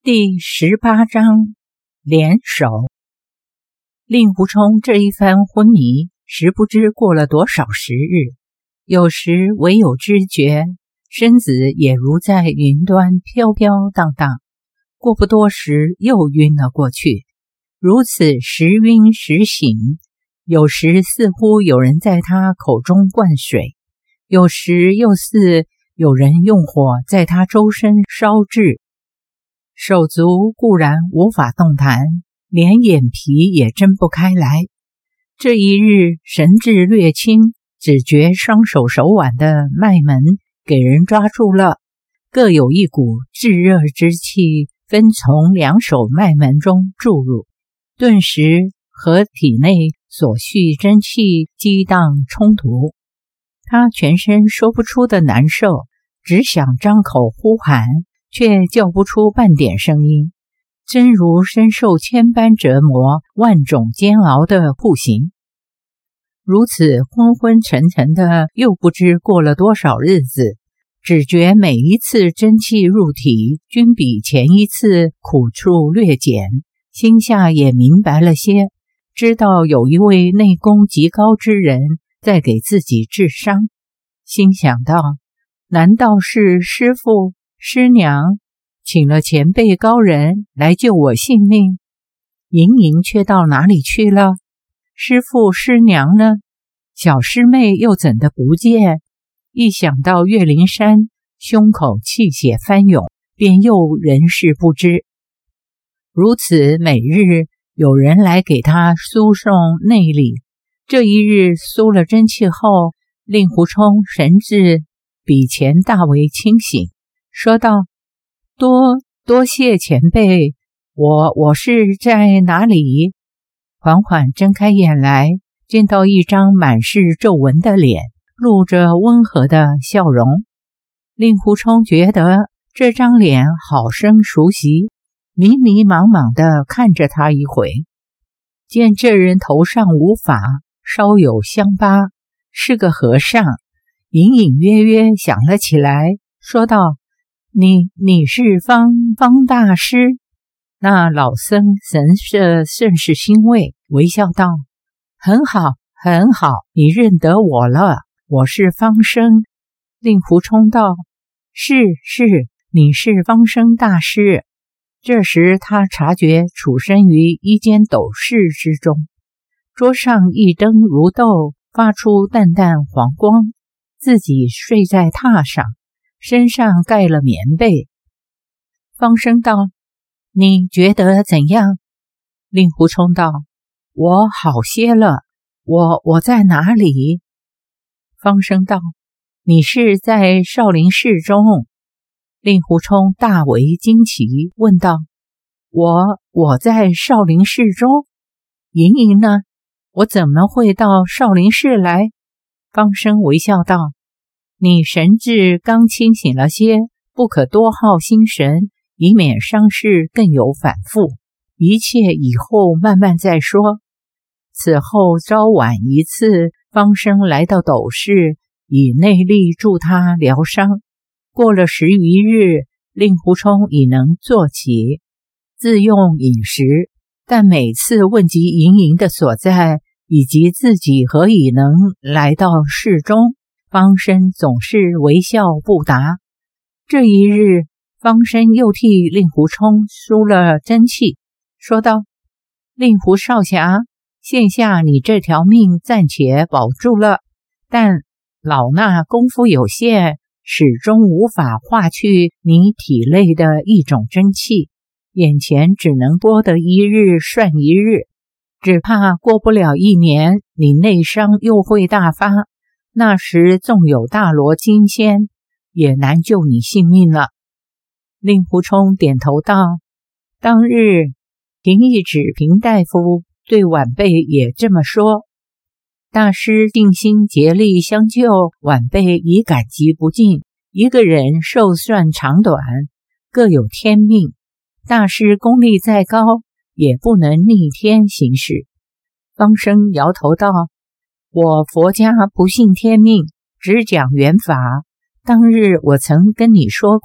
第18章联手。令狐冲这一番昏迷，时不知过了多少时日，有时唯有知觉，身子也如在云端飘飘荡荡，过不多时又晕了过去，如此时晕时醒，有时似乎有人在他口中灌水，有时又似有人用火在他周身烧制，手足固然无法动弹，连眼皮也睁不开来。这一日神志略清，只觉双手手腕的脉门给人抓住了，各有一股炙热之气分从两手脉门中注入，顿时和体内所蓄真气激荡冲突。他全身说不出的难受，只想张口呼喊，却叫不出半点声音，真如身受千般折磨、万种煎熬的酷刑。如此昏昏沉沉的，又不知过了多少日子，只觉每一次真气入体，均比前一次苦处略减，心下也明白了些，知道有一位内功极高之人在给自己治伤。心想到，难道是师父师娘请了前辈高人来救我性命？莹莹却到哪里去了？师父师娘呢？小师妹又怎的不见？一想到岳灵珊，胸口气血翻涌，便又人事不知。如此每日有人来给他输送内力，这一日输了真气后，令狐冲神志比前大为清醒，说道：多谢前辈，我是在哪里？缓缓睁开眼来，见到一张满是皱纹的脸，露着温和的笑容。令狐冲觉得这张脸好生熟悉，迷迷茫茫地看着他一回，见这人头上无发，稍有香疤，是个和尚，隐隐约约想了起来，说道：你是方大师？那老僧神色甚是欣慰，微笑道：很好，很好，你认得我了，我是方生。令狐冲道：是，你是方生大师。这时他察觉处身于一间斗室之中，桌上一灯如豆，发出淡淡黄光，自己睡在榻上，身上盖了棉被。方生道：你觉得怎样？令狐冲道：我好些了，我在哪里？方生道：你是在少林寺中。令狐冲大为惊奇，问道：我在少林寺中？莹莹呢？我怎么会到少林寺来？方生微笑道：你神志刚清醒了些，不可多耗心神，以免伤势更有反复，一切以后慢慢再说。此后朝晚一次，方生来到斗室，以内力助他疗伤。过了10余日，令狐冲已能坐起，自用饮食，但每次问及莹莹的所在，以及自己何以能来到室中，方生总是微笑不答。这一日，方生又替令狐冲输了真气，说道：令狐少侠，现下你这条命暂且保住了，但老衲功夫有限，始终无法化去你体内的一种真气，眼前只能多得一日算一日，只怕过不了1年，你内伤又会大发，那时纵有大罗金仙，也难救你性命了。令狐冲点头道：当日平易指平大夫对晚辈也这么说，大师尽心竭力相救，晚辈已感激不尽。一个人寿算长短，各有天命，大师功力再高，也不能逆天行事。方生摇头道：我佛家不信天命，只讲缘法。当日我曾跟你说过，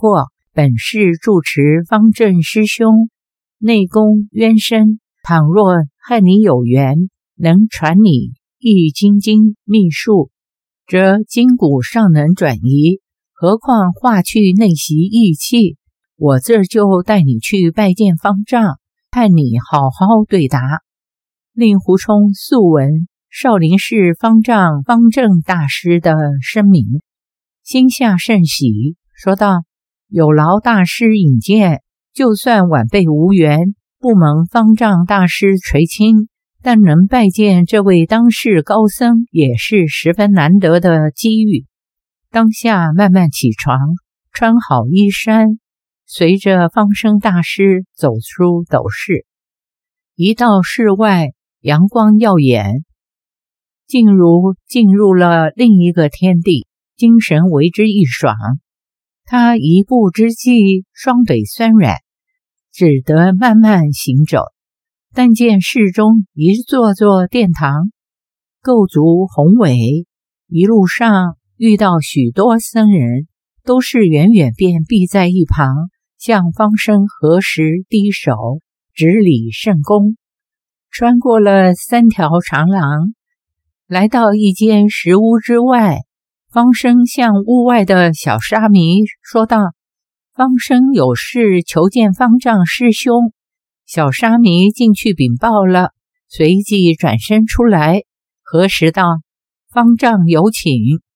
本是住持方正师兄，内功渊深，倘若和你有缘，能传你易筋经秘术，则筋骨尚能转移，何况化去内息意气。我这就带你去拜见方丈，盼你好好对答。令狐冲素闻少林寺方丈方正大师的声名，心下甚喜，说道：有劳大师引荐，就算晚辈无缘，不蒙方丈大师垂青，但能拜见这位当世高僧，也是十分难得的机遇。当下慢慢起床，穿好衣衫，随着方生大师走出斗室。一到室外，阳光耀眼，竟如进入了另一个天地，精神为之一爽。他一步之际，双腿酸软，只得慢慢行走。但见室中一座座殿堂，构筑宏伟，一路上遇到许多僧人，都是远远便避在一旁，向方生合十低手，执礼甚恭。穿过了3条长廊，来到一间石屋之外，方生向屋外的小沙弥说道：方生有事求见方丈师兄。小沙弥进去禀报了，随即转身出来，核实道：方丈有请。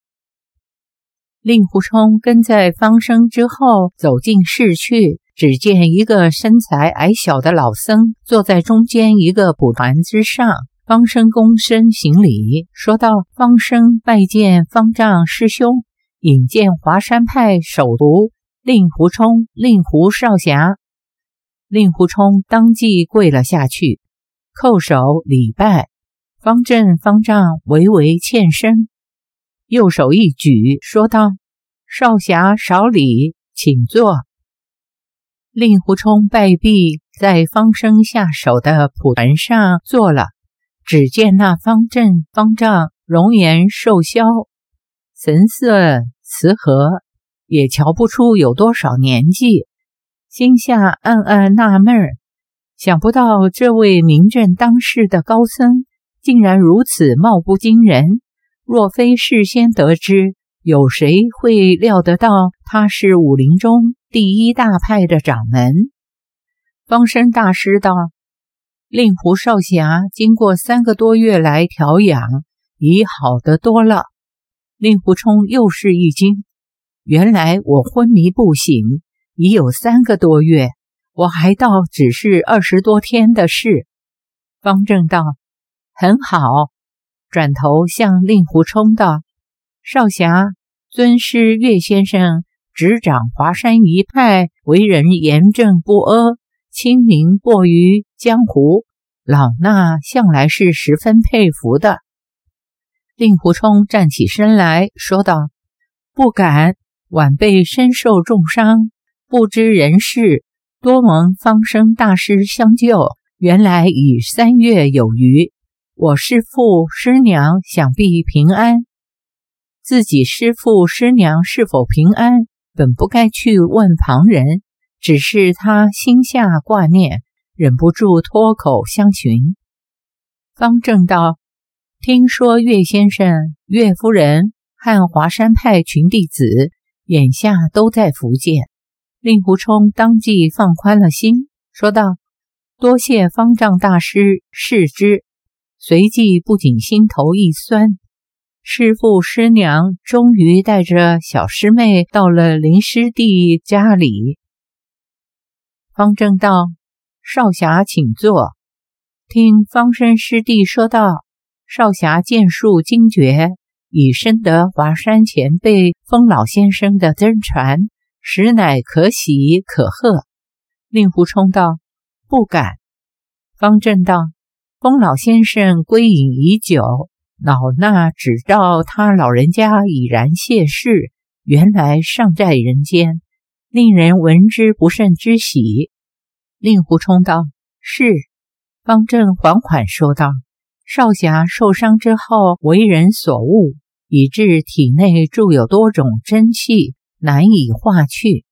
令狐冲跟在方生之后走进室去，只见一个身材矮小的老僧坐在中间一个蒲团之上。方生躬身行礼，说道：方生拜见方丈师兄，引荐华山派首徒令狐冲、令狐少侠。令狐冲当即跪了下去，叩首礼拜。方正方丈微微欠身，右手一举，说道：少侠少礼，请坐。令狐冲拜毕，在方生下手的蒲团上坐了。只见那方正方丈容颜瘦削，神色慈和，也瞧不出有多少年纪。心下暗暗纳闷，想不到这位名震当世的高僧竟然如此貌不惊人，若非事先得知，有谁会料得到他是武林中第一大派的掌门？方生大师道：令狐少侠经过3个多月来调养，已好得多了。令狐冲又是一惊，原来我昏迷不醒已有3个多月，我还道只是20多天的事。方正道：很好。转头向令狐冲道：少侠，尊师岳先生执掌华山一派，为人严正不阿，清明过于江湖，老衲向来是十分佩服的。令狐冲站起身来说道：不敢，晚辈身受重伤，不知人事，多蒙方生大师相救，原来已3月有余。我师父师娘想必平安。自己师父师娘是否平安，本不该去问旁人，只是他心下挂念，忍不住脱口相询。方正道：听说岳先生、岳夫人和华山派群弟子眼下都在福建。令狐冲当即放宽了心，说道：多谢方丈大师示之。随即不仅心头一酸，师父师娘终于带着小师妹到了林师弟家里。方正道：少侠请坐。听方生师弟说道：少侠剑术精绝，已深得华山前辈风老先生的真传，实乃可喜可贺。令狐冲道：不敢。方正道：风老先生归隐已久，老衲只道他老人家已然谢世，原来尚在人间，令人闻之不甚之喜。令狐冲道：是。方正缓缓说道：少侠受伤之后为人所误，以致体内住有多种真气，难以化去。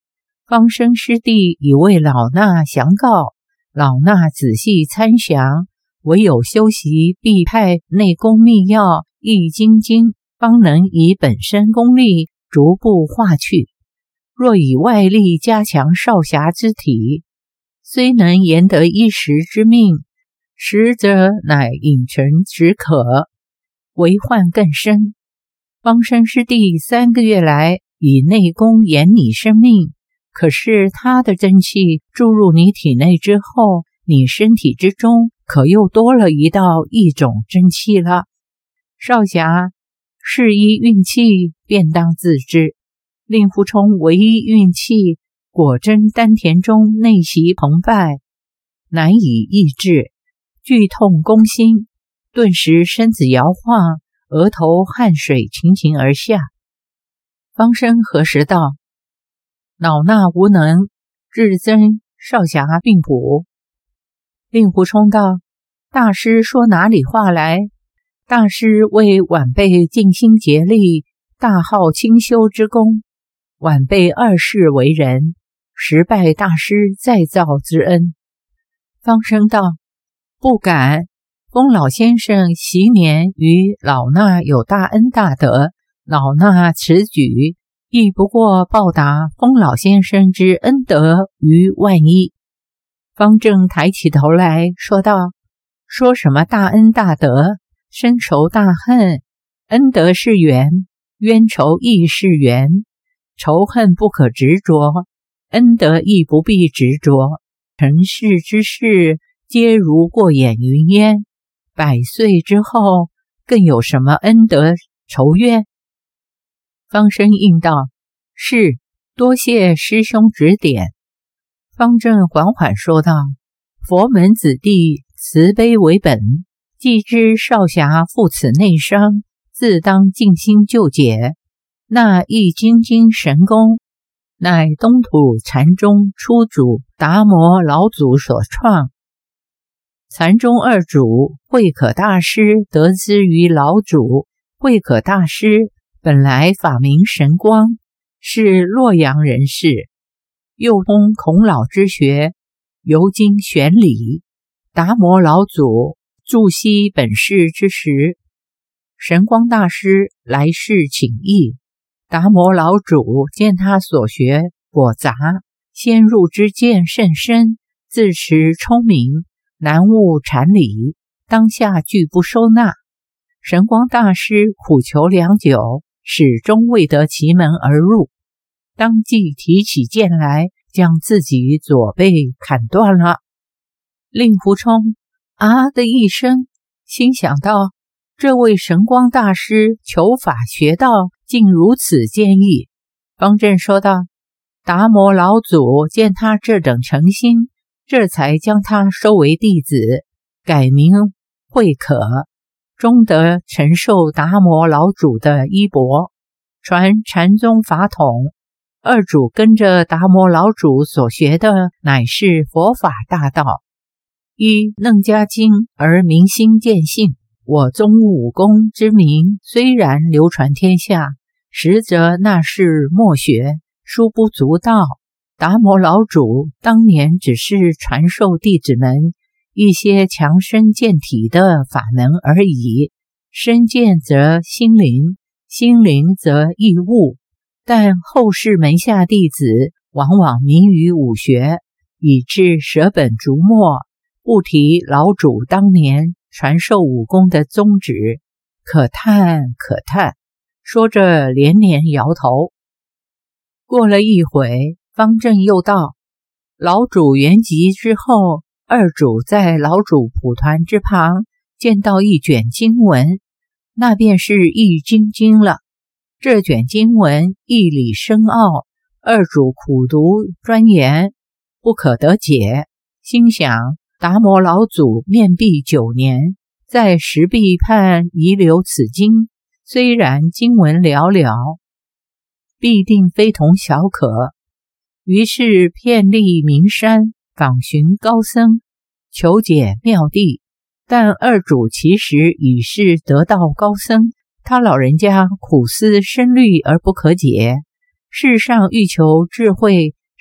方生师弟已为老衲详告，老衲仔细参详，唯有修习必派内功秘要易筋经，方能以本身功力逐步化去。若以外力加强少侠之体，虽能延得一时之命，实则乃引尘止渴，为患更深。方生师弟3个月来以内功延你生命，可是他的真气注入你体内之后，你身体之中可又多了一道异种真气了。少侠是依运气，便当自知。令狐冲唯一运气，果真丹田中内息澎湃，难以抑制，剧痛攻心，顿时身子摇晃，额头汗水倾倾而下。方生何时道：老衲无能，至尊少侠并补。令狐冲道：大师说哪里话来？大师为晚辈尽心竭力，大好清修之功，晚辈2世为人，实拜大师再造之恩。方生道：不敢，风老先生昔年与老衲有大恩大德，老衲此举亦不过报答风老先生之恩德于万一。方正抬起头来说道：说什么大恩大德，深仇大恨，恩德是缘，冤仇亦是缘，仇恨不可执着，恩德亦不必执着。尘世之事皆如过眼云烟，100岁之后更有什么恩德仇怨？方生应道：是，多谢师兄指点。方正缓缓说道：佛门子弟慈悲为本，既知少侠负此内伤，自当尽心救解。那易筋经神功，乃东土禅宗初祖达摩老祖所创。禅宗2祖慧可大师得之于老祖。慧可大师本来法名神光，是洛阳人士，又通孔老之学，尤精玄理。达摩老祖驻西本世之时，神光大师来世请益，达摩老主见他所学博杂，先入之见甚深，自持聪明，难悟禅理，当下拒不收纳。神光大师苦求良久，始终未得其门而入，当即提起剑来，将自己左背砍断了。令狐冲啊的一声，心想到这位神光大师求法学道竟如此坚毅。方正说道：达摩老祖见他这等诚心，这才将他收为弟子，改名慧可，终得承受达摩老祖的衣钵，传禅宗法统。2主跟着达摩老祖所学的乃是佛法大道，依楞伽经而明心见性。我宗武功之名虽然流传天下，实则那是默学，殊不足道。达摩老祖当年只是传授弟子们一些强身健体的法门而已，身健则心灵，心灵则意物。但后世门下弟子往往迷于武学，以致舍本逐末，不提老祖当年传授武功的宗旨，可叹可叹。说着连连摇头。过了一会，方正又道：老主圆寂之后，2主在老主蒲团之旁见到一卷经文，那便是易筋经了。这卷经文义理深奥，2主苦读钻研，不可得解。心想达摩老祖面壁9年，在石壁畔遗留此经，虽然经文寥寥，必定非同小可。于是遍历名山，访寻高僧，求解妙谛。但2主其实已是得道高僧，他老人家苦思深虑而不可解。世上欲求智慧，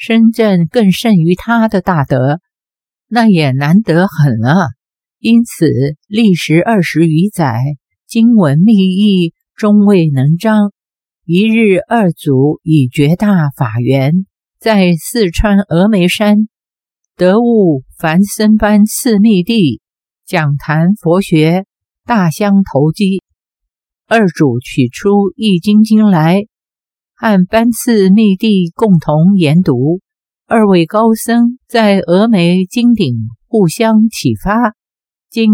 深圳更胜于他的大德，那也难得很了。因此历时20余载，经文密义，终未能章。一日，二祖以绝大法缘，在四川峨眉山得悟凡僧班次密地，讲谈佛学，大相投机。二主取出《易筋经》来，和班次密地共同研读。二位高僧在峨眉金顶互相启发，经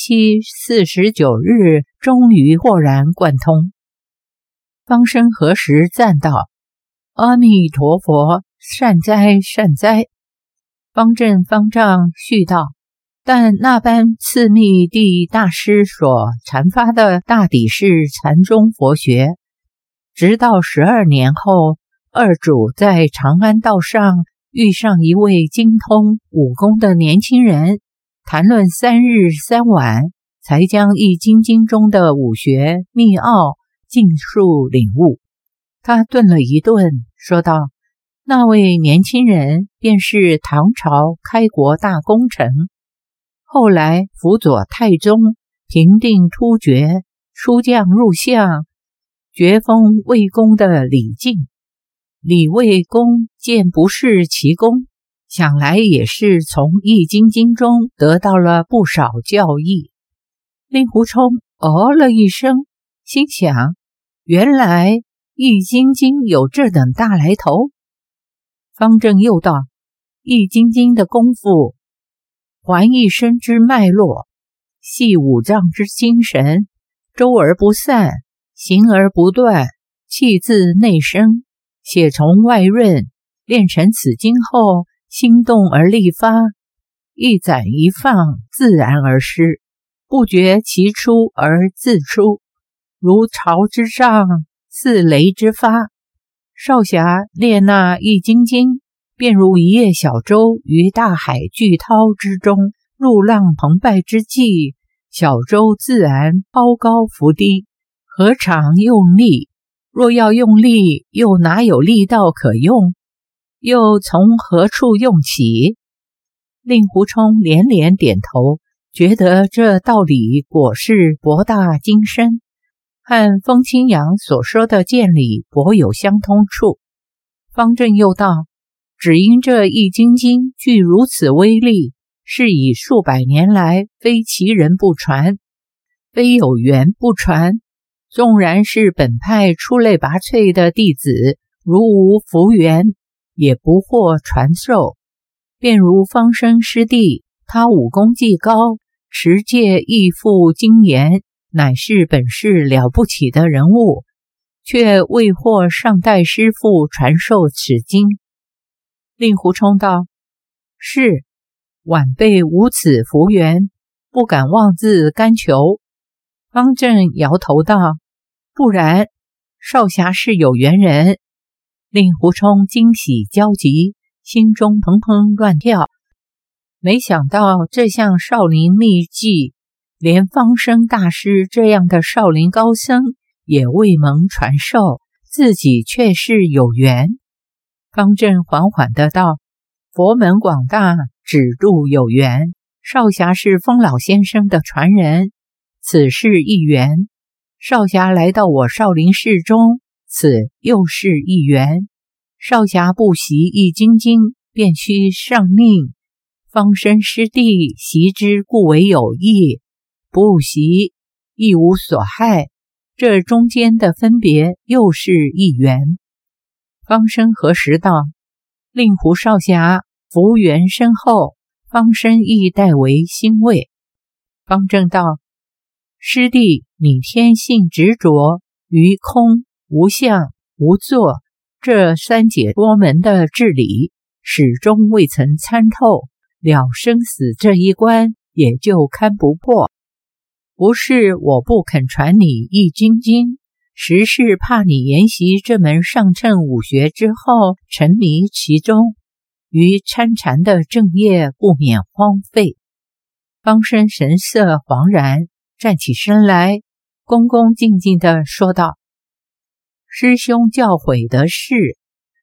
749日，终于豁然贯通。方生何时赞道：“阿弥陀佛，善哉善哉。”方正方丈续道：“但那般次密地大师所阐发的大抵是禅宗佛学。直到12年后，二主在长安道上遇上一位精通武功的年轻人，谈论3日3晚，才将《易筋经》中的武学秘奥尽数领悟。他顿了一顿，说道：“那位年轻人便是唐朝开国大功臣，后来辅佐太宗，平定突厥，出将入相，爵封魏公的李靖。李魏公见不是其功，想来也是从《易筋经》中得到了不少教义。”令狐冲哦了一声，心想：原来《易筋经》有这等大来头。方正又道：“《易筋经》的功夫，还一生之脉络，系五脏之精神，周而不散，行而不断，气自内生，血从外润，练成此经后，心动而力发，一攒一放，自然而失，不觉其出而自出，如潮之涨，似雷之发。少侠练那易筋经，便如一叶小舟于大海巨涛之中，入浪澎湃之际，小舟自然抛高浮低，何尝用力？若要用力，又哪有力道可用？又从何处用起？”令狐冲连连点头，觉得这道理果是博大精深，和风清扬所说的见理颇有相通处。方正又道：“只因这易筋经具如此威力，是以数百年来非其人不传，非有缘不传。纵然是本派出类拔萃的弟子，如无福缘，也不获传授。便如方生师弟，他武功既高，持戒亦复精研，乃是本事了不起的人物，却未获上代师父传授此经。”令狐冲道：“是，晚辈无此福缘，不敢妄自甘求。”方正摇头道：“不然，少侠是有缘人。”令狐冲惊喜交集，心中砰砰乱跳。没想到这项少林秘技，连方生大师这样的少林高僧也未蒙传授，自己却是有缘。方正缓缓的道：“佛门广大，只度有缘。少侠是风老先生的传人，此事一缘；少侠来到我少林寺中，此又是一缘。少侠不习易筋经，便须上命。方生师弟习之，故为有益；不习，亦无所害。这中间的分别，又是一缘。”方生何时道：“令狐少侠福缘深厚，方生亦代为欣慰。”方正道：“师弟，你天性执着于空、无相、无作这三解脱门的治理，始终未曾参透，了生死这一关也就堪不破。不是我不肯传你易筋经，实是怕你研习这门上乘武学之后沉迷其中，于参禅的正业不免荒废。”方生神色惶然，站起身来，恭恭敬敬地说道：“师兄教诲得是。”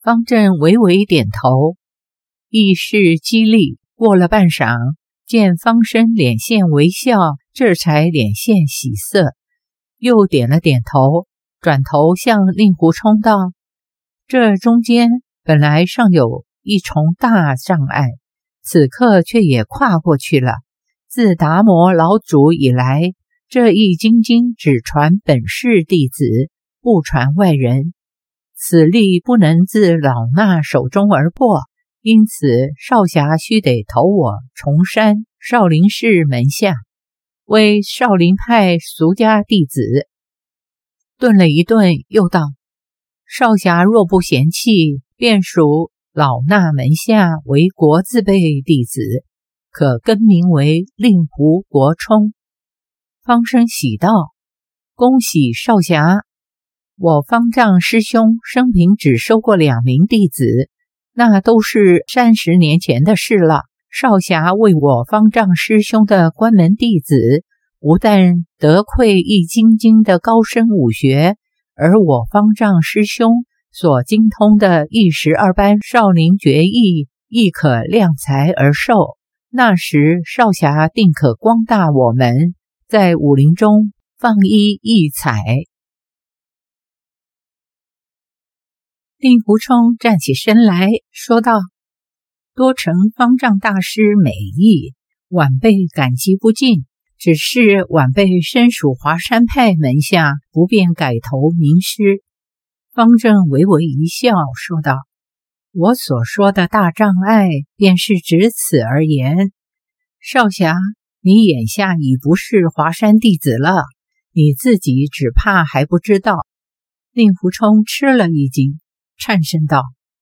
方正微微点头，意识激励。过了半晌，见方生脸现微笑，这才脸现喜色，又点了点头，转头向令狐冲道：这中间本来尚有一重大障碍，此刻却也跨过去了。自达摩老祖以来，这易筋经只传本氏弟子，不传外人，此力不能自老衲手中而破，因此少侠须得投我崇山少林寺门下，为少林派俗家弟子。顿了一顿，又道：少侠若不嫌弃，便属老衲门下为国字辈弟子，可更名为令狐国冲。方生喜道：恭喜少侠，我方丈师兄生平只收过2名弟子，那都是30年前的事了。少侠为我方丈师兄的关门弟子，不但得窥易筋经的高深武学，而我方丈师兄所精通的一12般少林绝艺，亦可量才而授。那时少侠定可光大我门，在武林中放一异彩。令狐冲站起身来说道：多承方丈大师美意，晚辈感激不尽，只是晚辈身属华山派门下，不便改头名师。方正微微一笑说道：我所说的大障碍便是指此而言。少侠，你眼下已不是华山弟子了，你自己只怕还不知道。令狐冲吃了一惊，颤声道：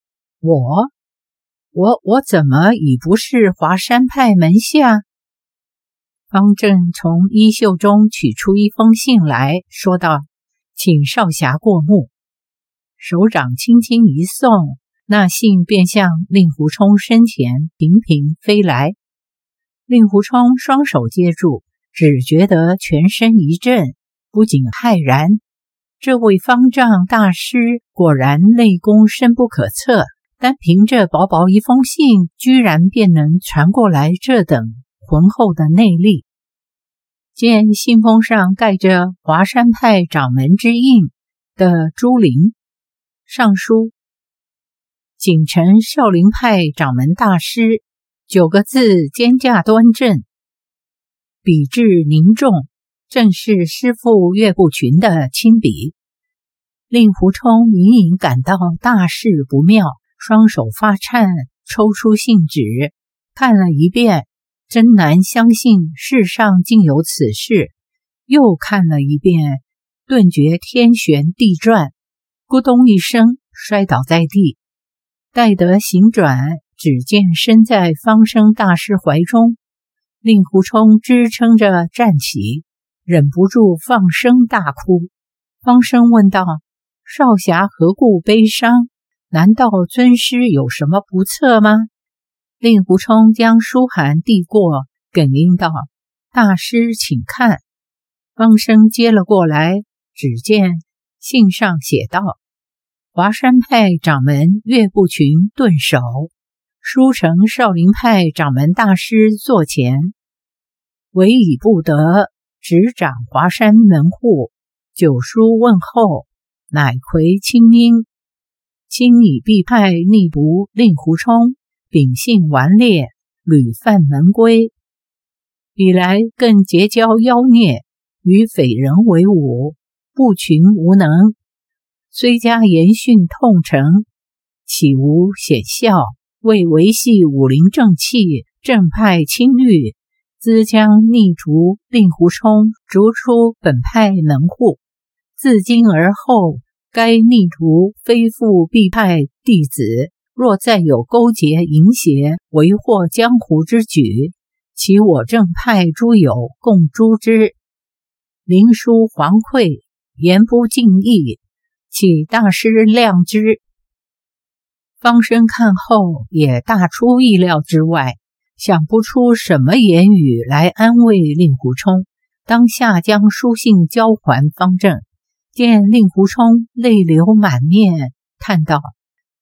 我怎么已不是华山派门下？方正从衣袖中取出一封信来说道：请少侠过目。手掌轻轻一送，那信便向令狐冲身前频频飞来。令狐冲双手接住，只觉得全身一震，不仅骇然，这位方丈大师果然内功深不可测，单凭着薄薄一封信，居然便能传过来这等浑厚的内力。见信封上盖着华山派掌门之印的朱绫，上书谨承少林派掌门大师，9个字肩架端正，笔致凝重，正是师父岳不群的亲笔。令狐冲隐隐感到大事不妙，双手发颤，抽出信纸看了一遍，真难相信世上竟有此事，又看了一遍，顿觉天旋地转，咕咚一声摔倒在地。待得醒转，只见身在方生大师怀中，令狐冲支撑着站起，忍不住放声大哭。方生问道：少侠何故悲伤？难道尊师有什么不测吗？令狐冲将书函递过，哽咽道：大师请看。方生接了过来，只见信上写道：华山派掌门岳不群顿首，书承少林派掌门大师座前，唯已不得执掌华山门户，久书问候，乃魁青英，今已避派逆仆令狐冲，秉性顽劣，屡犯门规，以来更结交妖孽，与匪人为伍，不群无能，虽加严训痛惩，岂无显效？为维系武林正气，正派清誉，兹将逆徒令狐冲逐出本派门户。自今而后，该逆徒非复必派弟子，若再有勾结淫邪，为祸江湖之举，其我正派诸友共诛之。灵书惶愧，言不尽意，请大师谅之。方生看后也大出意料之外，想不出什么言语来安慰令狐冲，当下将书信交还方正。见令狐冲泪流满面，叹道：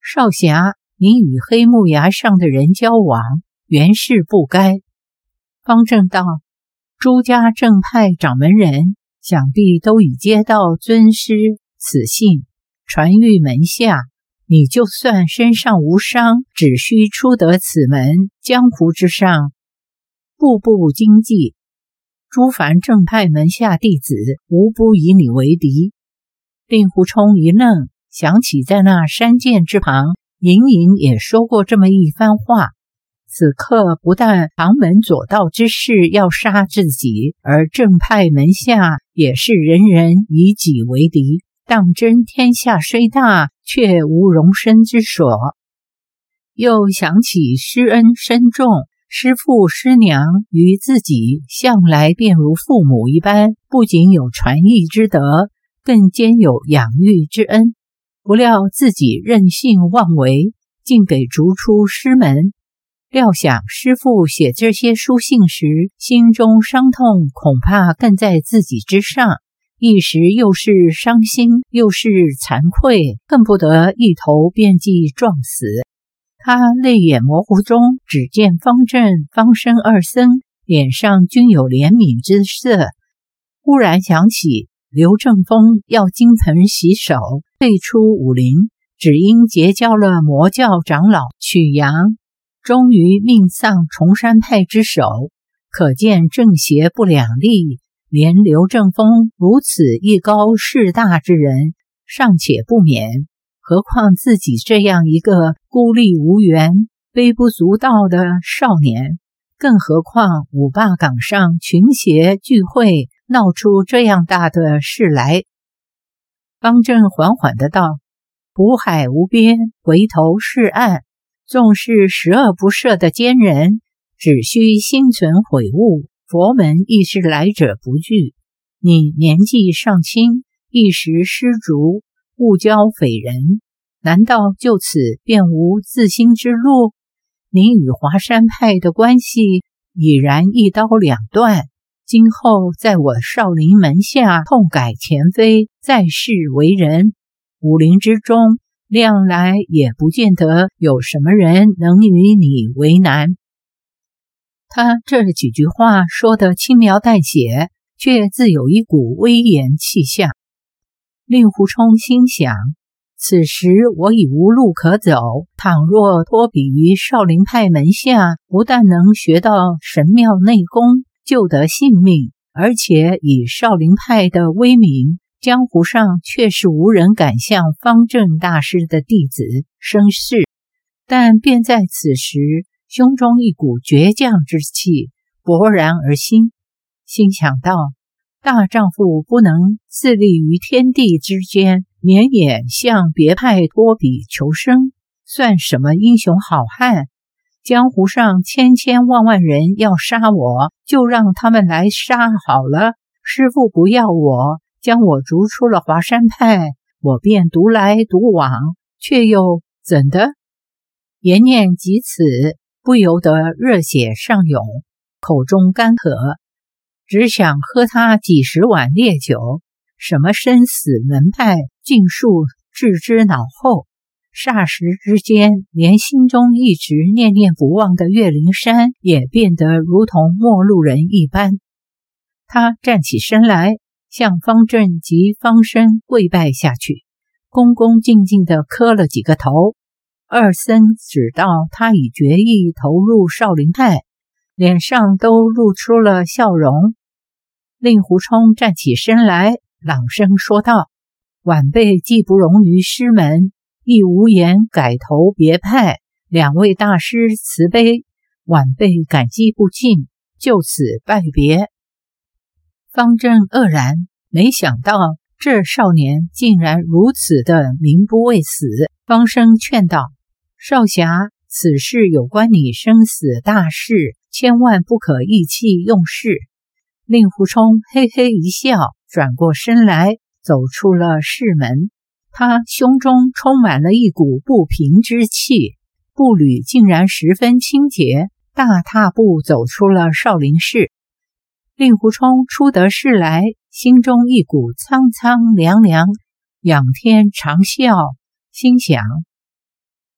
少侠，你与黑木崖上的人交往，原是不该。方正道：朱家正派掌门人想必都已接到尊师此信，传谕门下，你就算身上无伤，只需出得此门，江湖之上步步经济，诸凡正派门下弟子无不以你为敌。令狐冲一愣，想起在那山涧之旁，隐隐也说过这么一番话。此刻不但旁门左道之士要杀自己，而正派门下也是人人以己为敌，当真天下虽大，却无容身之所。又想起师恩深重，师父师娘与自己向来便如父母一般，不仅有传艺之德，更兼有养育之恩。不料自己任性妄为，竟给逐出师门。料想师父写这些书信时，心中伤痛恐怕更在自己之上，一时又是伤心又是惭愧，恨不得一头便即撞死。他泪眼模糊中，只见方正、方生二僧脸上均有怜悯之色，忽然想起刘正风要金盆洗手，退出武林，只因结交了魔教长老曲阳，终于命丧崇山派之手，可见正邪不两立。连刘正风如此艺高势大之人尚且不免，何况自己这样一个孤立无援、微不足道的少年？更何况五霸岗上群邪聚会，闹出这样大的事来。方正缓缓的道：苦海无边，回头是岸，纵是十恶不赦的奸人，只需心存悔悟，佛门亦是来者不拒。你年纪尚轻，一时失足，误交匪人，难道就此便无自新之路？你与华山派的关系已然一刀两断，今后在我少林门下痛改前非，再世为人，武林之中量来也不见得有什么人能与你为难。他这几句话说得轻描淡写，却自有一股威严气象。令狐冲心想，此时我已无路可走，倘若托比于少林派门下，不但能学到神妙内功，救得性命，而且以少林派的威名，江湖上却是无人敢向方正大师的弟子生事。但便在此时，胸中一股倔强之气勃然而兴，心想到：大丈夫不能自立于天地之间，免也向别派托比求生，算什么英雄好汉？江湖上千千万万人要杀我，就让他们来杀好了。师父不要我，将我逐出了华山派，我便独来独往，却又怎的？言念及此，不由得热血上涌，口中干渴，只想喝他几十碗烈酒，什么生死门派尽数置之脑后。霎时之间，连心中一直念念不忘的岳灵珊也变得如同陌路人一般。他站起身来，向方正及方生跪拜下去，恭恭敬敬地磕了几个头。二僧只道他已决意投入少林派，脸上都露出了笑容。令狐冲站起身来，朗声说道：晚辈既不容于师门，亦无言改投别派，两位大师慈悲，晚辈感激不尽，就此拜别。方正愕然，没想到这少年竟然如此的名不畏死。方生劝道：少侠，此事有关你生死大事，千万不可意气用事。令狐冲嘿嘿一笑，转过身来，走出了室门。他胸中充满了一股不平之气，步履竟然十分轻捷，大踏步走出了少林寺。令狐冲出得室来，心中一股苍苍凉凉，仰天长啸，心想：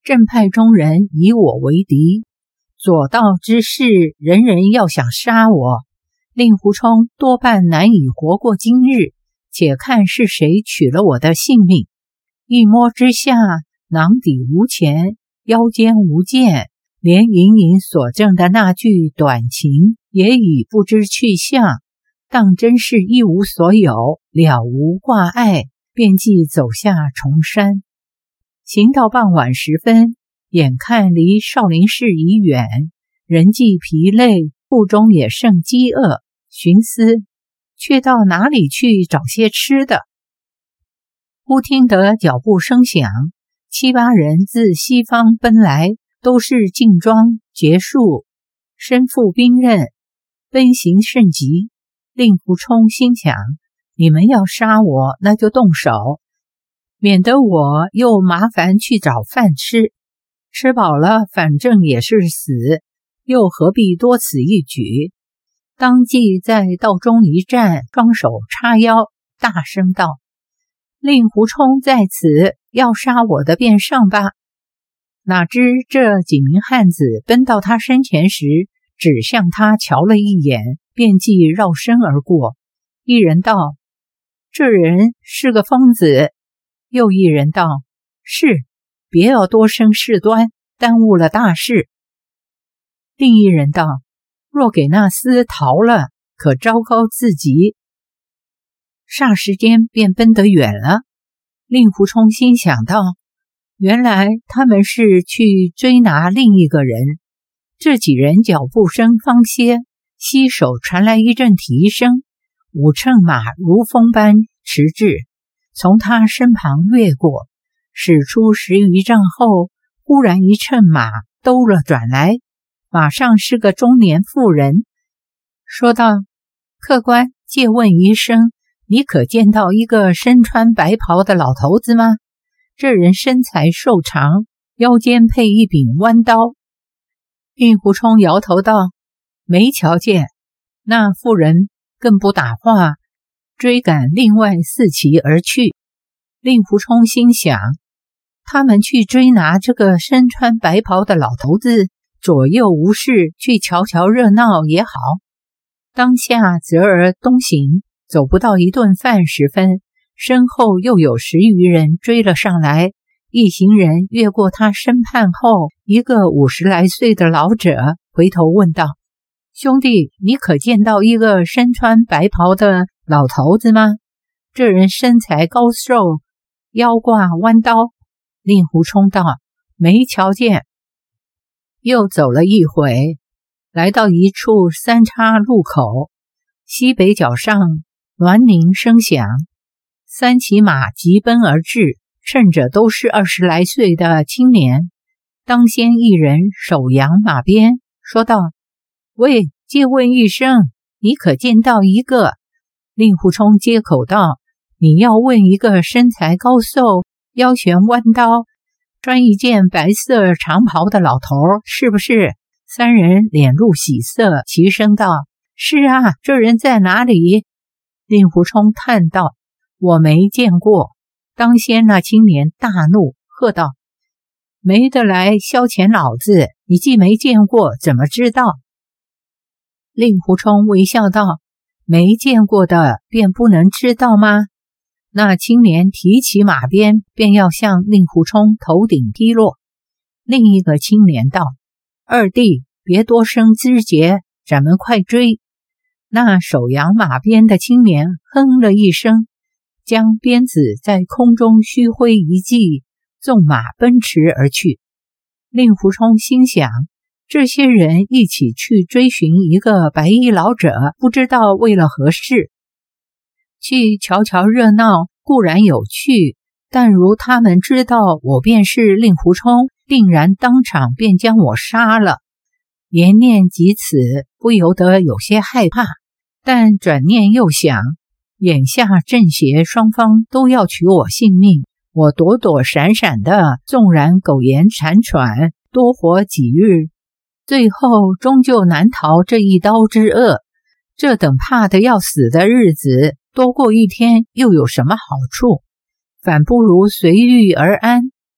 正派中人以我为敌，左道之士人人要想杀我，令狐冲多半难以活过今日。且看是谁取了我的性命。一摸之下，囊底无钱，腰间无剑，连隐隐所证的那句短情也已不知去向，当真是一无所有，了无挂碍，便即走下重山。行到傍晚时分，眼看离少林寺已远，人既疲累，腹中也甚饥饿，寻思却到哪里去找些吃的。忽听得脚步声响，7、8人自西方奔来，都是劲装结束，身负兵刃，奔行甚急。令狐冲心想，你们要杀我，那就动手，免得我又麻烦去找饭吃，吃饱了反正也是死，又何必多此一举。当即在道中一站，双手叉腰，大声道：令狐冲在此，要杀我的便上吧。哪知这几名汉子奔到他身前时，只向他瞧了一眼，便即绕身而过。一人道：这人是个疯子。又一人道：是，别要多生事端，耽误了大事。另一人道：若给那厮逃了，可糟糕自己。霎时间便奔得远了。令狐冲心想到，原来他们是去追拿另一个人。这几人脚步声方歇，西首传来一阵蹄声，5乘马如风般驰至，从他身旁越过，驶出10余丈后，忽然一乘马兜了转来，马上是个中年妇人，说道：客官，借问一声，你可见到一个身穿白袍的老头子吗？这人身材瘦长，腰间配一柄弯刀。令狐冲摇头道：没瞧见。那妇人更不打话，追赶另外4骑而去。令狐冲心想，他们去追拿这个身穿白袍的老头子，左右无事，去瞧瞧热闹也好。当下择而东行，走不到一顿饭时分，身后又有10余人追了上来。一行人越过他身畔后，一个50来岁的老者回头问道：兄弟，你可见到一个身穿白袍的老头子吗？这人身材高瘦，腰挂弯刀。令狐冲道：没瞧见。又走了一会，来到一处3岔路口，西北角上鸾铃声响，3骑马急奔而至，乘着都是20来岁的青年。当先一人手扬马鞭，说道：喂，借问一声，你可见到一个？令狐冲接口道：你要问一个身材高瘦，腰悬弯刀，穿一件白色长袍的老头，是不是？3人脸露喜色，齐声道：是啊，这人在哪里？令狐冲叹道：我没见过。当先那青年大怒，喝道：没得来消遣老子，你既没见过，怎么知道？令狐冲微笑道：没见过的便不能知道吗？那青年提起马鞭，便要向令狐冲头顶劈落。另一个青年道：二弟，别多生枝节，咱们快追。那手扬马鞭的青年哼了一声，将鞭子在空中虚挥一记，纵马奔驰而去。令狐冲心想，这些人一起去追寻一个白衣老者，不知道为了何事。去瞧瞧热闹固然有趣，但如他们知道我便是令狐冲，定然当场便将我杀了。连念及此，不由得有些害怕，但转念又想，眼下正邪双方都要取我性命，我躲躲闪闪的，纵然苟延残喘，多活几日，最后终究难逃这一刀之厄。这等怕得要死的日子，多过一天又有什么好处？反不如随遇而安，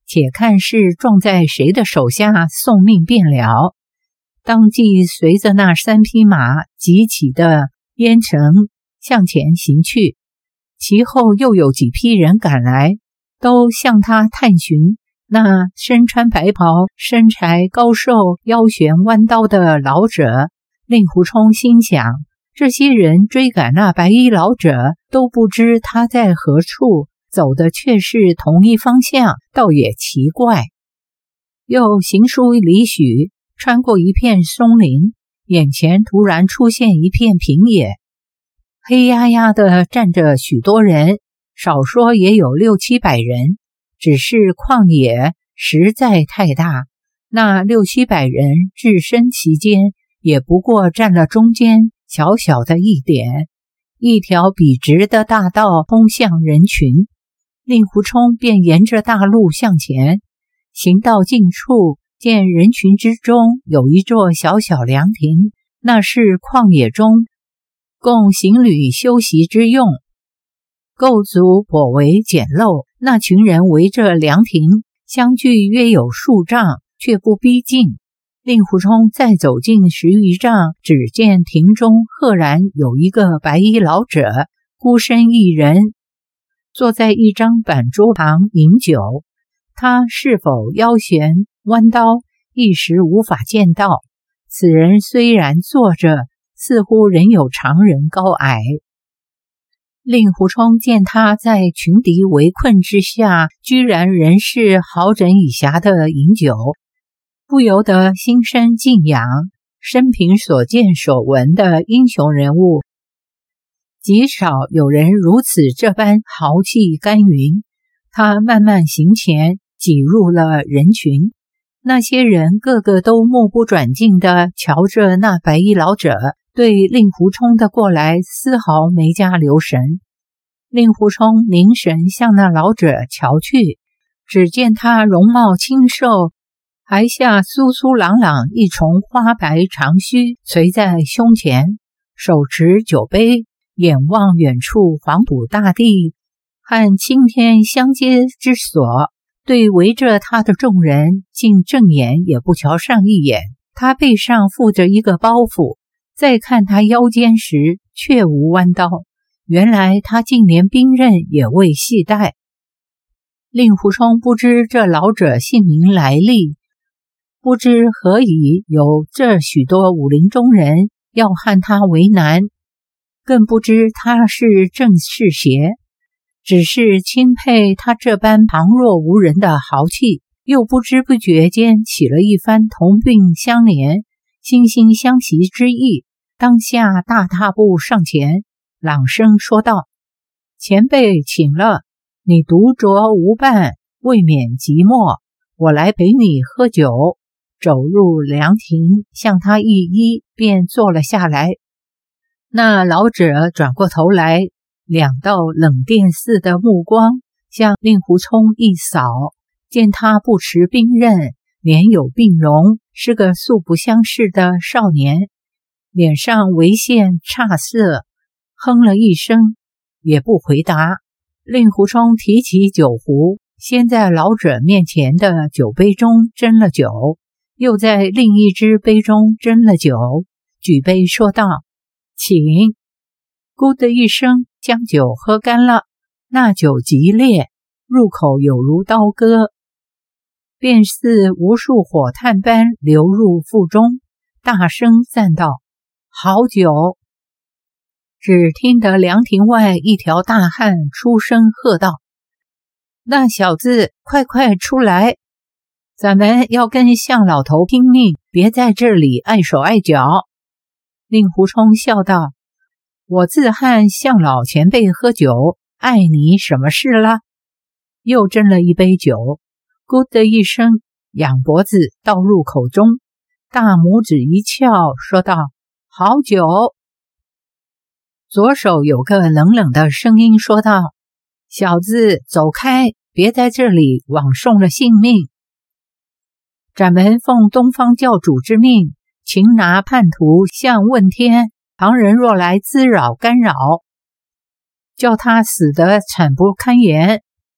且看是撞在谁的手下，送命便了。当即随着那3匹马急起的烟尘向前行去，其后又有几批人赶来，都向他探寻那身穿白袍、身材高瘦、腰悬弯刀的老者。令狐冲心想，这些人追赶那白衣老者，都不知他在何处，走的却是同一方向，倒也奇怪。又行数里许，穿过一片松林，眼前突然出现一片平野，黑压压的站着许多人，少说也有600-700人，只是旷野实在太大，那600-700人置身其间，也不过占了中间小小的一点，一条笔直的大道通向人群。令狐冲便沿着大路向前，行到近处，见人群之中有一座小小凉亭，那是旷野中供行旅休息之用，构筑颇为简陋。那群人围着凉亭相距约有数丈，却不逼近。令狐冲再走近10余丈，只见亭中赫然有一个白衣老者，孤身一人，坐在一张板桌旁饮酒。他是否腰悬弯刀，一时无法见到。此人虽然坐着，似乎仍有常人高矮。令狐冲见他在群敌围困之下，居然仍是好整以暇的饮酒，不由得心生敬仰。生平所见所闻的英雄人物，极少有人如此这般豪气干云。他慢慢行前，挤入了人群。那些人个个都目不转睛地瞧着那白衣老者，对令狐冲的过来丝毫没加留神。令狐冲凝神向那老者瞧去，只见他容貌清瘦，还下酥酥朗朗一重花白长须垂在胸前，手持酒杯，眼望远处黄土大地和青天相接之所，对围着他的众人竟正眼也不瞧上一眼。他背上负着一个包袱，再看他腰间时却无弯刀，原来他竟连兵刃也未系带。令狐冲不知这老者姓名来历，不知何以有这许多武林中人要和他为难，更不知他是正是邪，只是钦佩他这般旁若无人的豪气，又不知不觉间起了一番同病相怜、惺惺相惜之意。当下大踏步上前，朗声说道：“前辈请了，你独酌无伴，未免寂寞，我来陪你喝酒。”走入凉亭，向他一揖，便坐了下来。那老者转过头来，2道冷电似的目光向令狐冲一扫，见他不持兵刃，脸有病容，是个素不相识的少年，脸上微现诧色，哼了一声，也不回答。令狐冲提起酒壶，先在老者面前的酒杯中斟了酒，又在另一只杯中斟了酒，举杯说道：“请。”咕的一声，将酒喝干了。那酒极烈，入口有如刀割，便似无数火炭般流入腹中，大声赞道：“好酒！”只听得凉亭外一条大汉出声喝道：“那小子，快快出来！咱们要跟向老头拼命，别在这里碍手碍脚。”令狐冲笑道：“我自和向老前辈喝酒，碍你什么事了？”又斟了一杯酒，咕的一声，仰脖子倒入口中，大拇指一翘，说道：“好酒！”左手有个冷冷的声音说道：“小子，走开，别在这里枉送了性命。咱们奉东方教主之命，擒拿叛徒向问天，旁人若来滋扰干扰，叫他死得惨不堪言。”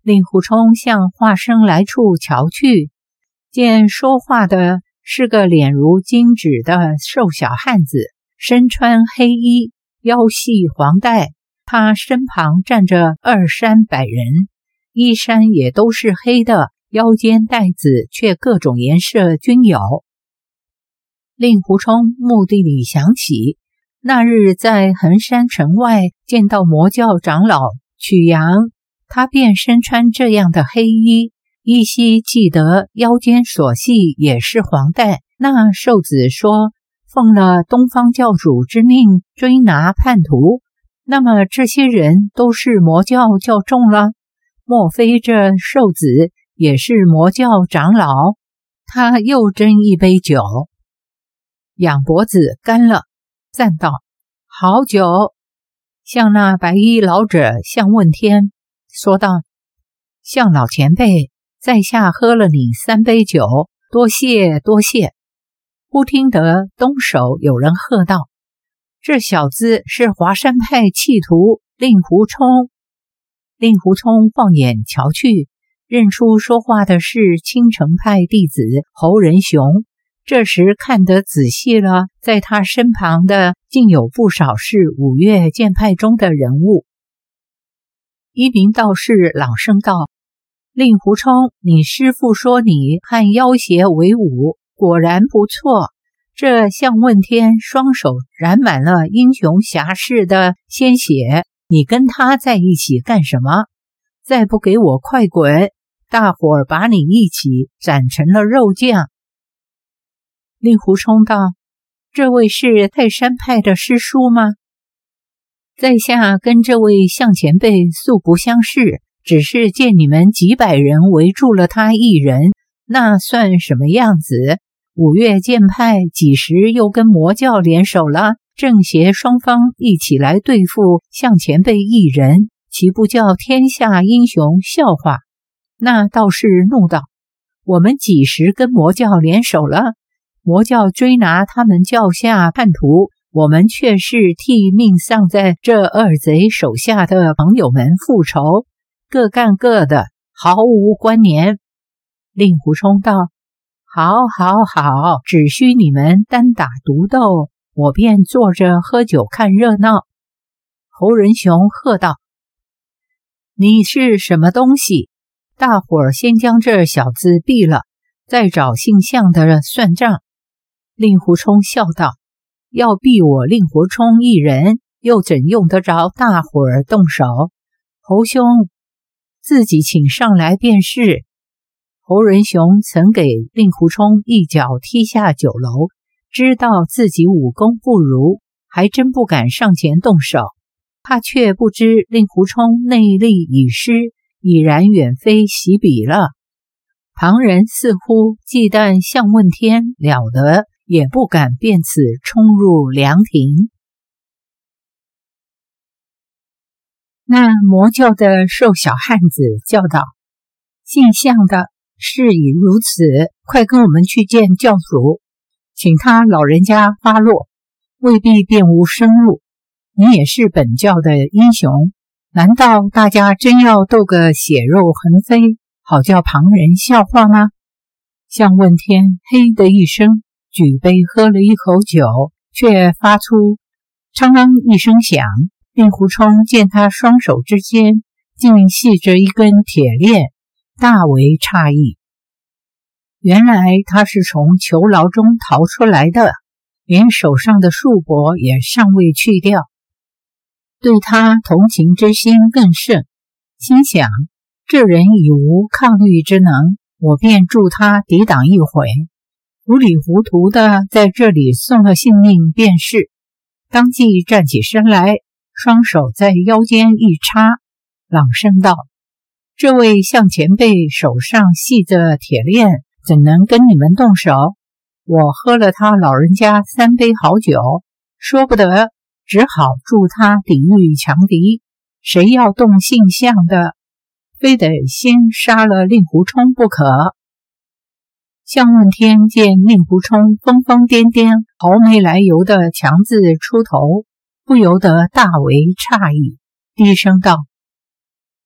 令狐冲向化生来处瞧去，见说话的是个脸如金纸的瘦小汉子，身穿黑衣，腰系黄带，他身旁站着200-300人，衣衫也都是黑的，腰间带子却各种颜色均有。令狐冲目的里想起那日在衡山城外见到魔教长老曲阳，他便身穿这样的黑衣，依稀记得腰间所系也是黄带。那瘦子说奉了东方教主之命追拿叛徒，那么这些人都是魔教教众了，莫非这瘦子也是魔教长老？他又斟一杯酒，仰脖子干了，赞道：好酒。向那白衣老者向问天说道：向老前辈，在下喝了你3杯酒，多谢多谢。忽听得东首有人喝道：这小子是华山派弃徒令狐冲。令狐冲放眼瞧去，认出说话的是青城派弟子侯仁雄。这时看得仔细了，在他身旁的竟有不少是五岳剑派中的人物。一名道士朗声道：令狐冲，你师父说你和妖邪为伍，果然不错。这向问天双手染满了英雄侠士的鲜血，你跟他在一起干什么？再不给我快滚，大伙儿把你一起斩成了肉酱。令狐冲道：这位是泰山派的师叔吗？在下跟这位向前辈素不相识，只是见你们几百人围住了他一人，那算什么样子？五岳剑派几时又跟魔教联手了？正邪双方一起来对付向前辈一人，岂不叫天下英雄笑话？那道士怒道：我们几时跟魔教联手了？魔教追拿他们教下叛徒，我们却是替命丧在这二贼手下的朋友们复仇，各干各的，毫无关联。令狐冲道：好好好，只需你们单打独斗，我便坐着喝酒看热闹。侯仁雄喝道：你是什么东西？大伙儿先将这小子毙了，再找姓向的算账。令狐冲笑道：要毙我令狐冲一人，又怎用得着大伙儿动手？侯兄自己请上来便是。侯仁雄曾给令狐冲一脚踢下酒楼，知道自己武功不如，还真不敢上前动手。他却不知令狐冲内力已失，已然远飞席比了。旁人似乎忌惮向问天了得，也不敢便此冲入凉亭。那魔教的瘦小汉子叫道：姓向的，事已如此，快跟我们去见教主，请他老人家发落，未必便无生路。你也是本教的英雄，难道大家真要斗个血肉横飞，好叫旁人笑话吗？向问天嘿的一声，举杯喝了一口酒，却发出锵啷一声响。令狐冲见他双手之间竟系着一根铁链，大为诧异。原来他是从囚牢中逃出来的，连手上的束缚也尚未去掉，对他同情之心更甚，心想这人已无抗御之能，我便助他抵挡一回，糊里糊涂的在这里送了性命便是。当即站起身来，双手在腰间一插，朗声道：这位向前辈手上系着铁链，怎能跟你们动手？我喝了他老人家3杯好酒，说不得，只好助他抵御强敌。谁要动姓向的，非得先杀了令狐冲不可。向问天见令狐冲疯疯癫癫，毫没来由的强自出头，不由得大为诧异，低声道：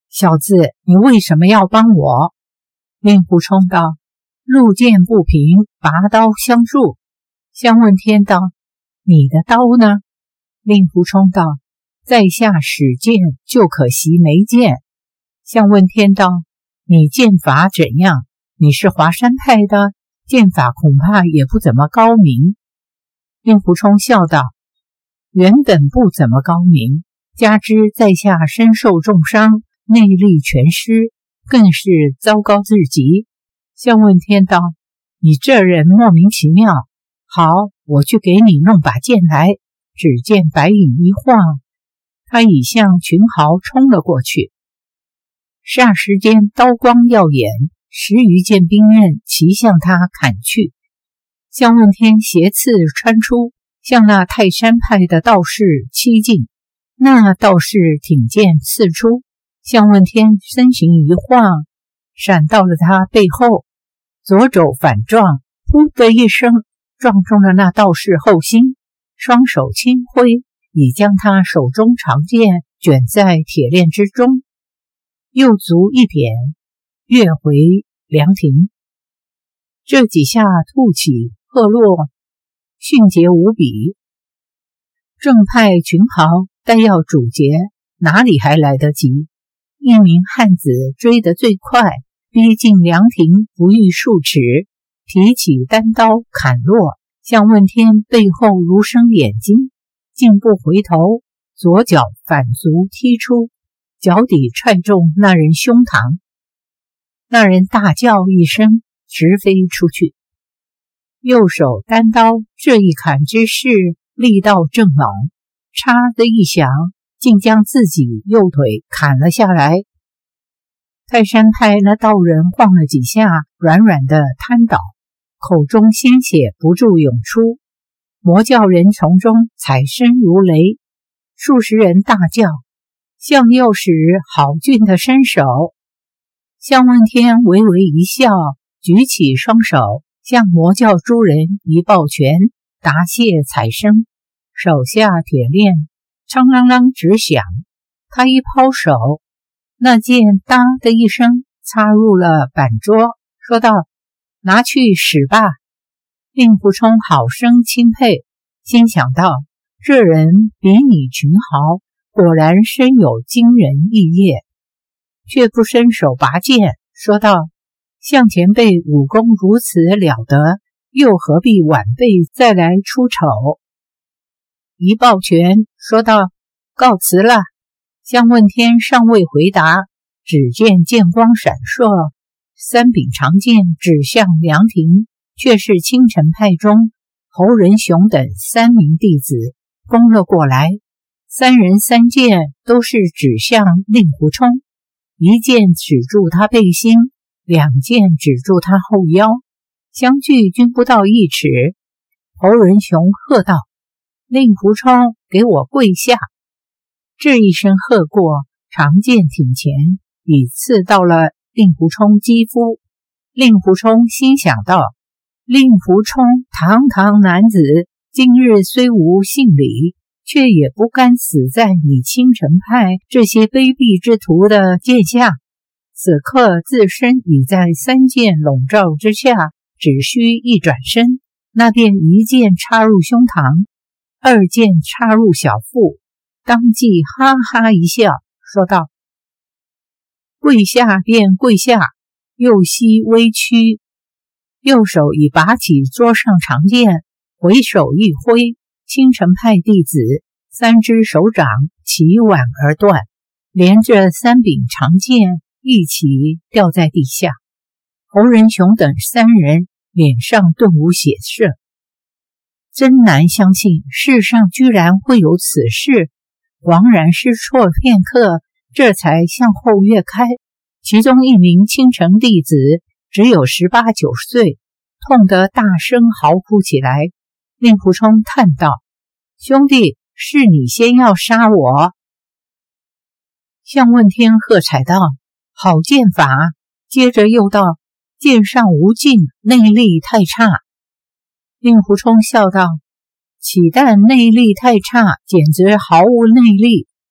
小子，你为什么要帮我？令狐冲道：路见不平，拔刀相助。向问天道：你的刀呢？令狐冲道：在下使剑，就可惜没剑。向问天道：你剑法怎样？你是华山派的，剑法恐怕也不怎么高明。令狐冲笑道：原本不怎么高明，加之在下身受重伤，内力全失，更是糟糕至极。向问天道：你这人莫名其妙。好，我去给你弄把剑来。只见白影一晃，他已向群豪冲了过去。霎时间刀光耀眼，10余件兵刃齐向他砍去。向问天斜刺穿出，向那泰山派的道士欺进。那道士挺剑刺出，向问天身形一晃，闪到了他背后，左肘反撞，噗的一声撞中了那道士后心，双手轻挥，已将他手中长剑卷在铁链之中。右足一点，跃回凉亭。这几下吐起赫落，迅捷无比。正派群豪待要主劫，哪里还来得及？一名汉子追得最快，逼近凉亭不逾数尺，提起单刀砍落。向问天背后如生眼睛，竟不回头，左脚反足踢出，脚底踹中那人胸膛。那人大叫一声，直飞出去。右手单刀这一砍之势，力道正猛，嚓的一响，竟将自己右腿砍了下来。泰山派那道人晃了几下，软软的瘫倒，口中鲜血不住涌出。魔教人从中踩身如雷，数十人大叫：向右使好俊的身手！向问天微微一笑，举起双手，向魔教诸人一抱拳，答谢踩身。手下铁链锵啷啷直响，他一抛手，那剑哒的一声插入了板桌，说道：拿去使吧。令狐冲好生钦佩，心想到：这人比拟群豪，果然深有惊人异业，却不伸手拔剑，说道：向前辈武功如此了得，又何必晚辈再来出丑？一抱拳，说道：告辞了。向问天尚未回答，只见剑光闪烁，3柄长剑指向凉亭，却是青城派中侯仁雄等3名弟子攻了过来。3人3剑都是指向令狐冲，一剑指住他背心，2剑指住他后腰，相距均不到1尺。侯仁雄喝道：令狐冲，给我跪下！这一声喝过，长剑挺前，已刺到了令狐冲肌肤。令狐冲心想道：令狐冲堂堂男子，今日虽无姓李，却也不甘死在你青城派这些卑鄙之徒的剑下。此刻自身已在3剑笼罩之下，只需一转身，那便1剑插入胸膛，2剑插入小腹，当即哈哈一笑，说道：跪下便跪下。右膝微屈，右手已拔起桌上长剑，回手一挥，青城派弟子3只手掌齐挽而断，连着3柄长剑一起掉在地下。侯仁雄等3人脸上顿无血色，真难相信世上居然会有此事，惶然失措片刻，这才向后跃开。其中一名青城弟子只有18、19岁，痛得大声嚎哭起来。令狐冲叹道：兄弟，是你先要杀我。向问天喝彩道：好剑法。接着又道：剑上无劲，内力太差。令狐冲笑道：岂但内力太差，简直毫无内力。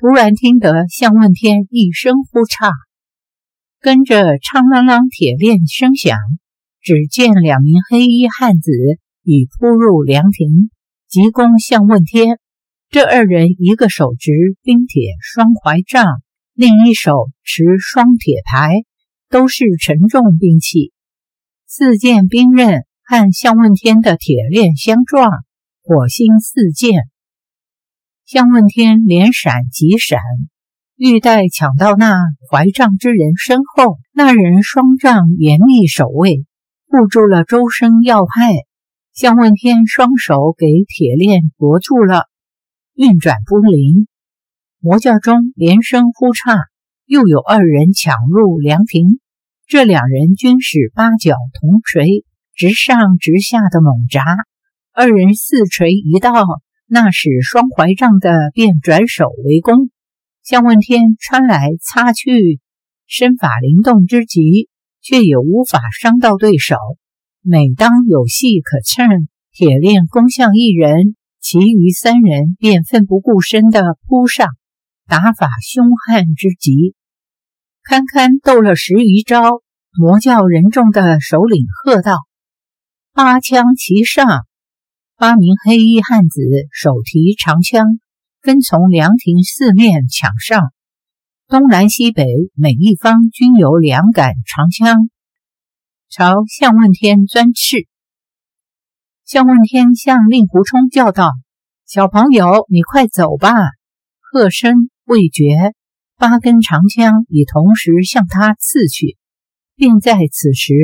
突然听得向问天一声呼叉，跟着昌啷啷铁链声响，只见2名黑衣汉子已扑入凉亭，急攻向问天。这2人一个手执冰铁双怀杖，另一手持双铁牌，都是沉重兵器。4件兵刃和向问天的铁链相撞，火星四溅。向问天连闪急闪，欲待抢到那怀杖之人身后，那人双杖严密守卫，护住了周身要害。向问天双手给铁链夺住了，运转不灵。魔教中连声呼叉，又有2人抢入凉亭。这2人均是8角铜锤，直上直下的猛砸。2人4锤一到，那使双怀杖的便转手为攻。向问天穿来擦去，身法灵动之极，却也无法伤到对手。每当有隙可趁，铁链攻向1人，其余3人便奋不顾身地扑上，打法凶悍之极。堪堪斗了10余招，魔教人众的首领喝道：“8枪齐上！”8名黑衣汉子手提长枪，分从凉亭四面抢上，东南西北每一方均有2杆长枪，朝向问天钻刺。向问天向令狐冲叫道：“小朋友，你快走吧！”喝声未绝，8根长枪已同时向他刺去，便在此时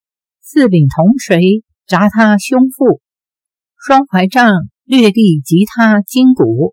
4柄铜锤砸他胸腹，双怀杖略地击他筋骨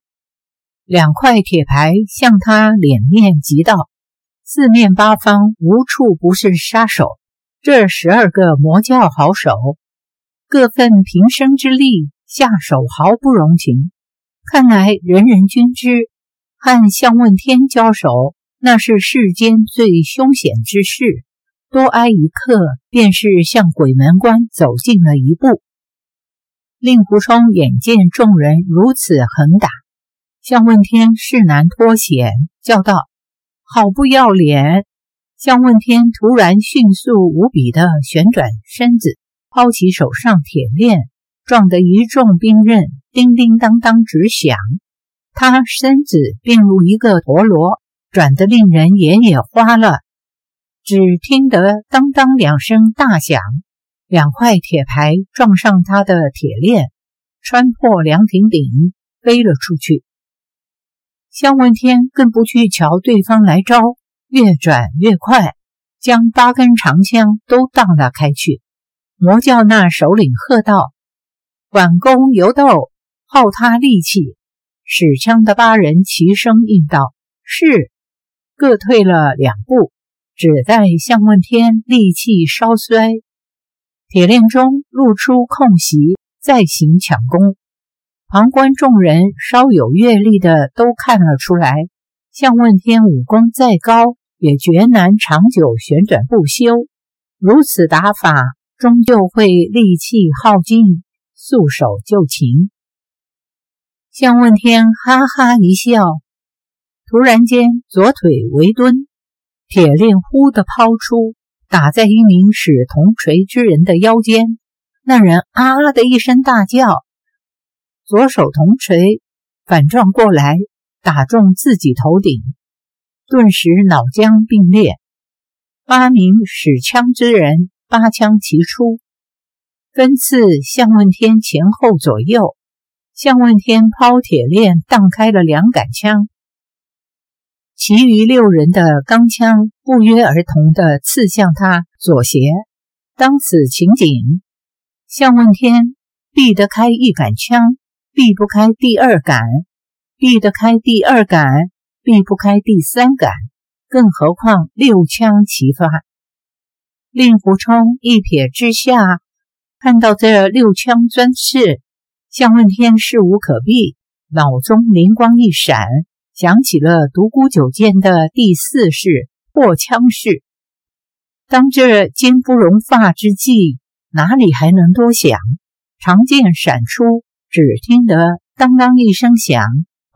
，2块铁牌向他脸面击到，四面八方无处不是杀手。这12个魔教好手，各奋平生之力，下手毫不容情。看来人人均知，和向问天交手，那是世间最凶险之事，多挨一刻，便是向鬼门关走近了一步。令狐冲眼见众人如此横打，向问天势难脱险，叫道：“好不要脸！”向问天突然迅速无比地旋转身子，抛起手上铁链，撞得一众兵刃叮叮当当直响。他身子便如一个陀螺，转得令人眼也花了。只听得当当2声大响，2块铁牌撞上他的铁链，穿破凉亭顶，飞了出去。向问天更不去瞧对方来招，越转越快，将8根长枪都荡了开去。魔教那首领喝道：“管公犹斗，耗他力气！”使枪的8人齐声应道：“是！”各退了2步，只待向问天力气稍衰，铁链中露出空隙，再行抢攻。旁观众人稍有阅历的都看了出来，向问天武功再高，也绝难长久旋转不休。如此打法，终究会力气耗尽，束手就擒。向问天哈哈一笑，突然间左腿为蹲，铁链忽地抛出，打在一名使铜锤之人的腰间。那人啊的一声大叫，左手铜锤反撞过来，打中自己头顶，顿时脑浆迸裂。8名使枪之人8枪齐出，分刺向问天前后左右。向问天抛铁链荡开了2杆枪，其余6人的钢枪不约而同地刺向他左胁。当此情景，向问天避得开1杆枪，避不开第2杆，避得开第2杆，避不开第3杆，更何况6枪齐发。令狐冲一瞥之下，看到这6枪钻刺，向问天势无可避，脑中灵光一闪，想起了独孤九剑的第4式破枪式。当这坚不容发之际，哪里还能多想？长剑闪出，只听得当当一声响，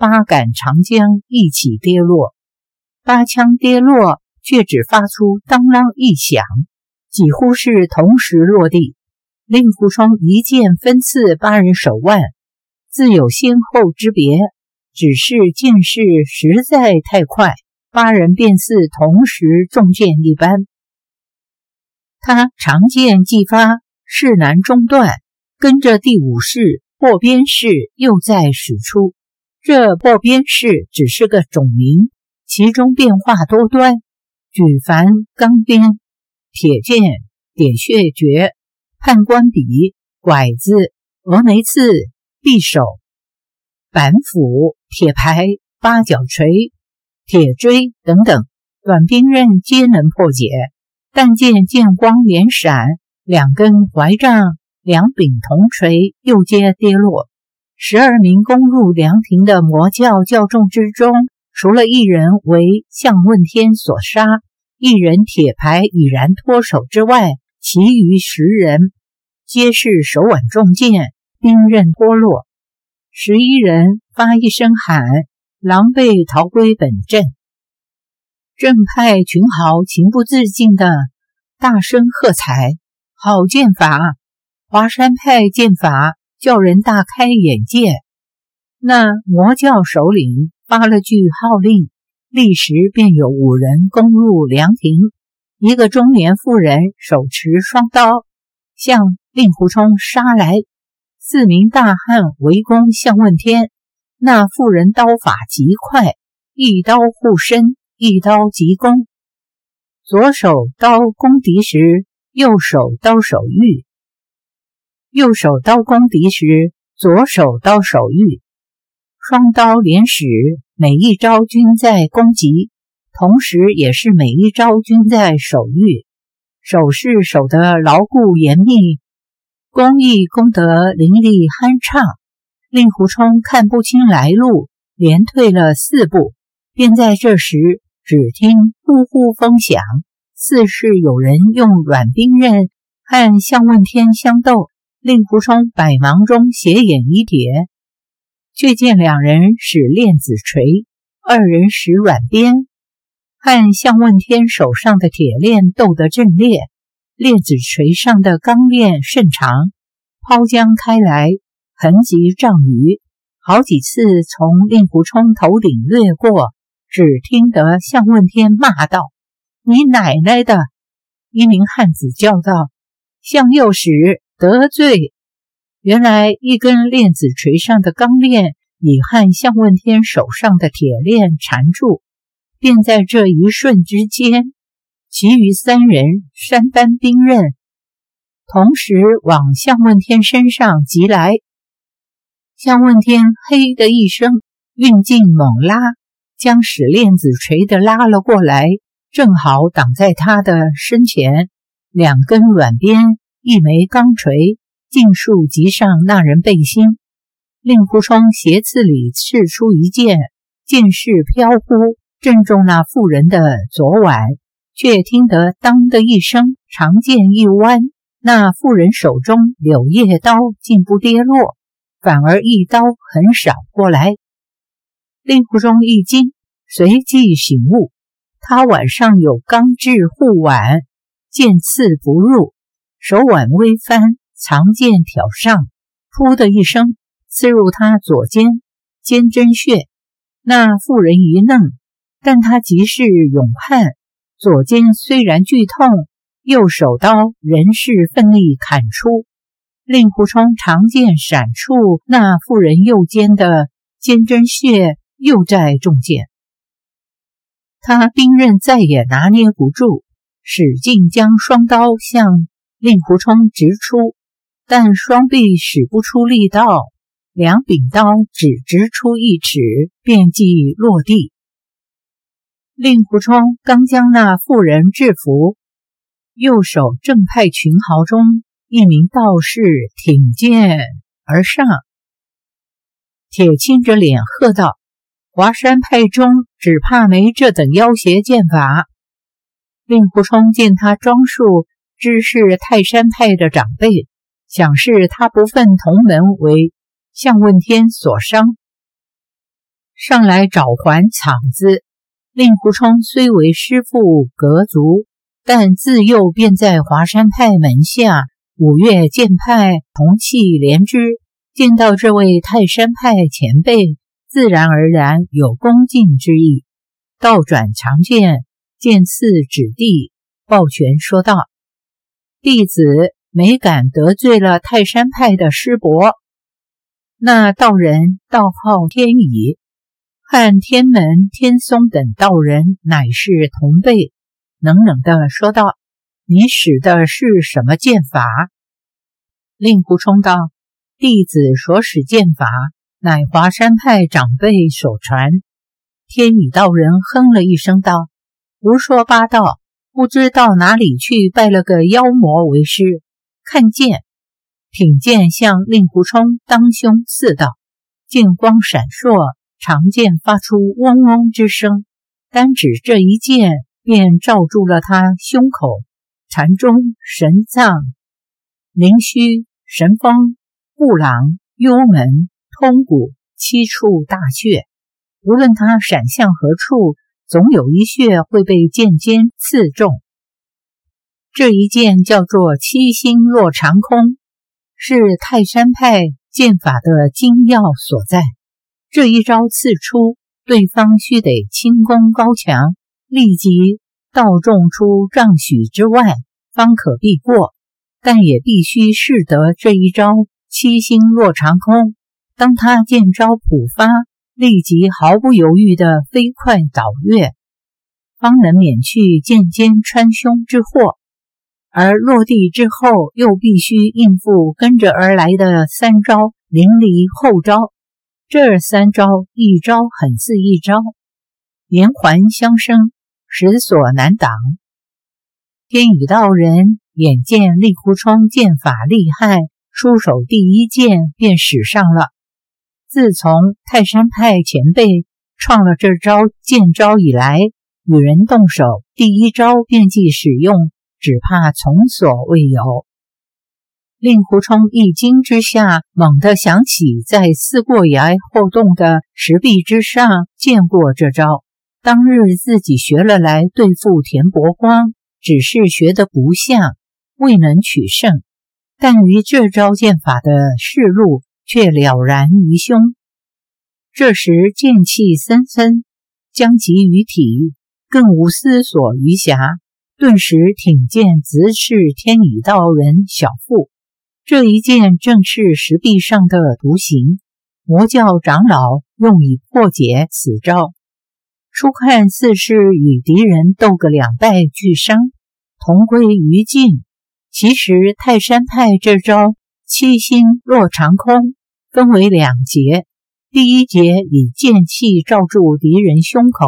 8杆长枪一起跌落，8枪跌落却只发出当啷一响，几乎是同时落地。令狐冲一剑分刺8人手腕，自有先后之别，只是剑势实在太快，8人便似同时中箭一般。他长剑既发，势难中断，跟着第5式破边式又再使出。这破边式只是个种名，其中变化多端，举凡钢鞭、铁剑、点穴诀、判官笔、拐子、峨眉刺、匕首、板斧、铁牌、八角锤、铁锥等等，短兵刃皆能破解。但见剑光连闪，2根怀杖、2柄铜锤又皆跌落。12名攻入凉亭的魔教教众之中，除了1人为向问天所杀，1人铁牌已然脱手之外，其余10人皆是手腕中箭，兵刃脱落。11人发一声喊，狼狈逃归本阵。正派群豪情不自禁的大声喝彩：好剑法！华山派剑法叫人大开眼界。那魔教首领发了句号令，立时便有5人攻入凉亭。一个中年妇人手持双刀向令狐冲杀来，4名大汉围攻向问天。那妇人刀法极快，一刀护身，一刀急攻，左手刀攻敌时，右手刀手御；右手刀攻敌时，左手刀手御。双刀连使，每一招均在攻击，同时也是每一招均在手御。手势守得牢固严密，攻亦攻得凌厉酣畅。令狐冲看不清来路，连退了4步，便在这时只听呼呼风响，似是有人用软兵刃和向问天相斗。令狐冲百忙中斜眼一瞥，却见2人使链子锤，2人使软鞭，和向问天手上的铁链斗得阵烈。链子锤上的钢链甚长，抛将开来，痕迹丈余，好几次从令狐冲头顶掠过。只听得向问天骂道：你奶奶的！一名汉子叫道：向右使，得罪！原来一根链子锤上的钢链已和向问天手上的铁链缠住，便在这一瞬之间，其余3人3般兵刃同时往向问天身上击来。向问天嘿的一声，运劲猛拉，将使链子锤的拉了过来，正好挡在他的身前。2根软鞭，1枚钢锤，尽数击上那人背心。令狐冲斜刺里刺出一剑，剑势飘忽，正中那妇人的左腕，却听得当的一声，长剑一弯，那妇人手中柳叶刀竟不跌落，反而一刀横扫过来。令狐冲一惊，随即醒悟，他腕上有钢制护腕，剑刺不入，手腕微翻，长剑挑上，噗的一声刺入他左肩肩针穴。那妇人一愣，但他即是勇悍，左肩虽然剧痛，右手刀仍是奋力砍出。令狐冲长剑闪触那妇人右肩的肩针穴，又在中箭。他兵刃再也拿捏不住，使劲将双刀向令狐冲直出，但双臂使不出力道，2柄刀只直出1尺，便即落地。令狐冲刚将那妇人制服，右手正派群豪中一名道士挺剑而上，铁青着脸喝道：华山派中只怕没这等妖邪剑法。令狐冲见他装束，知是泰山派的长辈，想是他不忿同门为向问天所伤， 上来找还场子。令狐冲虽为师父阁族，但自幼便在华山派门下五岳剑派同气连枝，见到这位泰山派前辈，自然而然有恭敬之意，倒转长剑，剑刺指地，抱拳说道：弟子没敢得罪了泰山派的师伯。那道人道号天乙，和天门、天松等道人乃是同辈，冷冷地说道：你使的是什么剑法？令狐冲道：弟子所使剑法乃华山派长辈所传。天乙道人哼了一声道：胡说八道，不知到哪里去拜了个妖魔为师。看剑，挺剑向令狐冲当胸刺道，剑光闪烁，长剑发出嗡嗡之声，单指这一剑便罩住了他胸口、禅中、神脏、灵虚、神风、部朗、幽门、通骨7处大穴，无论他闪向何处，总有一穴会被剑尖刺中。这一剑叫做七星落长空，是泰山派剑法的精要所在。这一招刺出，对方须得轻功高强，立即道中出丈许之外，方可避过，但也必须识得这一招七星落长空。当他剑招普发，立即毫不犹豫地飞快倒跃，方能免去剑尖穿胸之祸。而落地之后，又必须应付跟着而来的3招凌厉后招。这3招一招很似一招，连环相生，实所难挡。天乙道人眼见令狐冲剑法厉害，出手第一剑便使上了。自从泰山派前辈创了这招剑招以来，与人动手第一招便即使用，只怕从所未有。令狐冲一惊之下，猛地想起在四过崖后洞的石壁之上见过这招，当日自己学了来对付田伯光，只是学得不像，未能取胜，但于这招剑法的示路却了然于胸。这时剑气森森，将集于体，更无思索余暇，顿时挺剑直刺天乙道人小腹。这一剑正是石壁上的图形，魔教长老用以破解此招。初看似是与敌人斗个两败俱伤，同归于尽，其实泰山派这招七星落长空分为2节，第一节以剑气罩住敌人胸口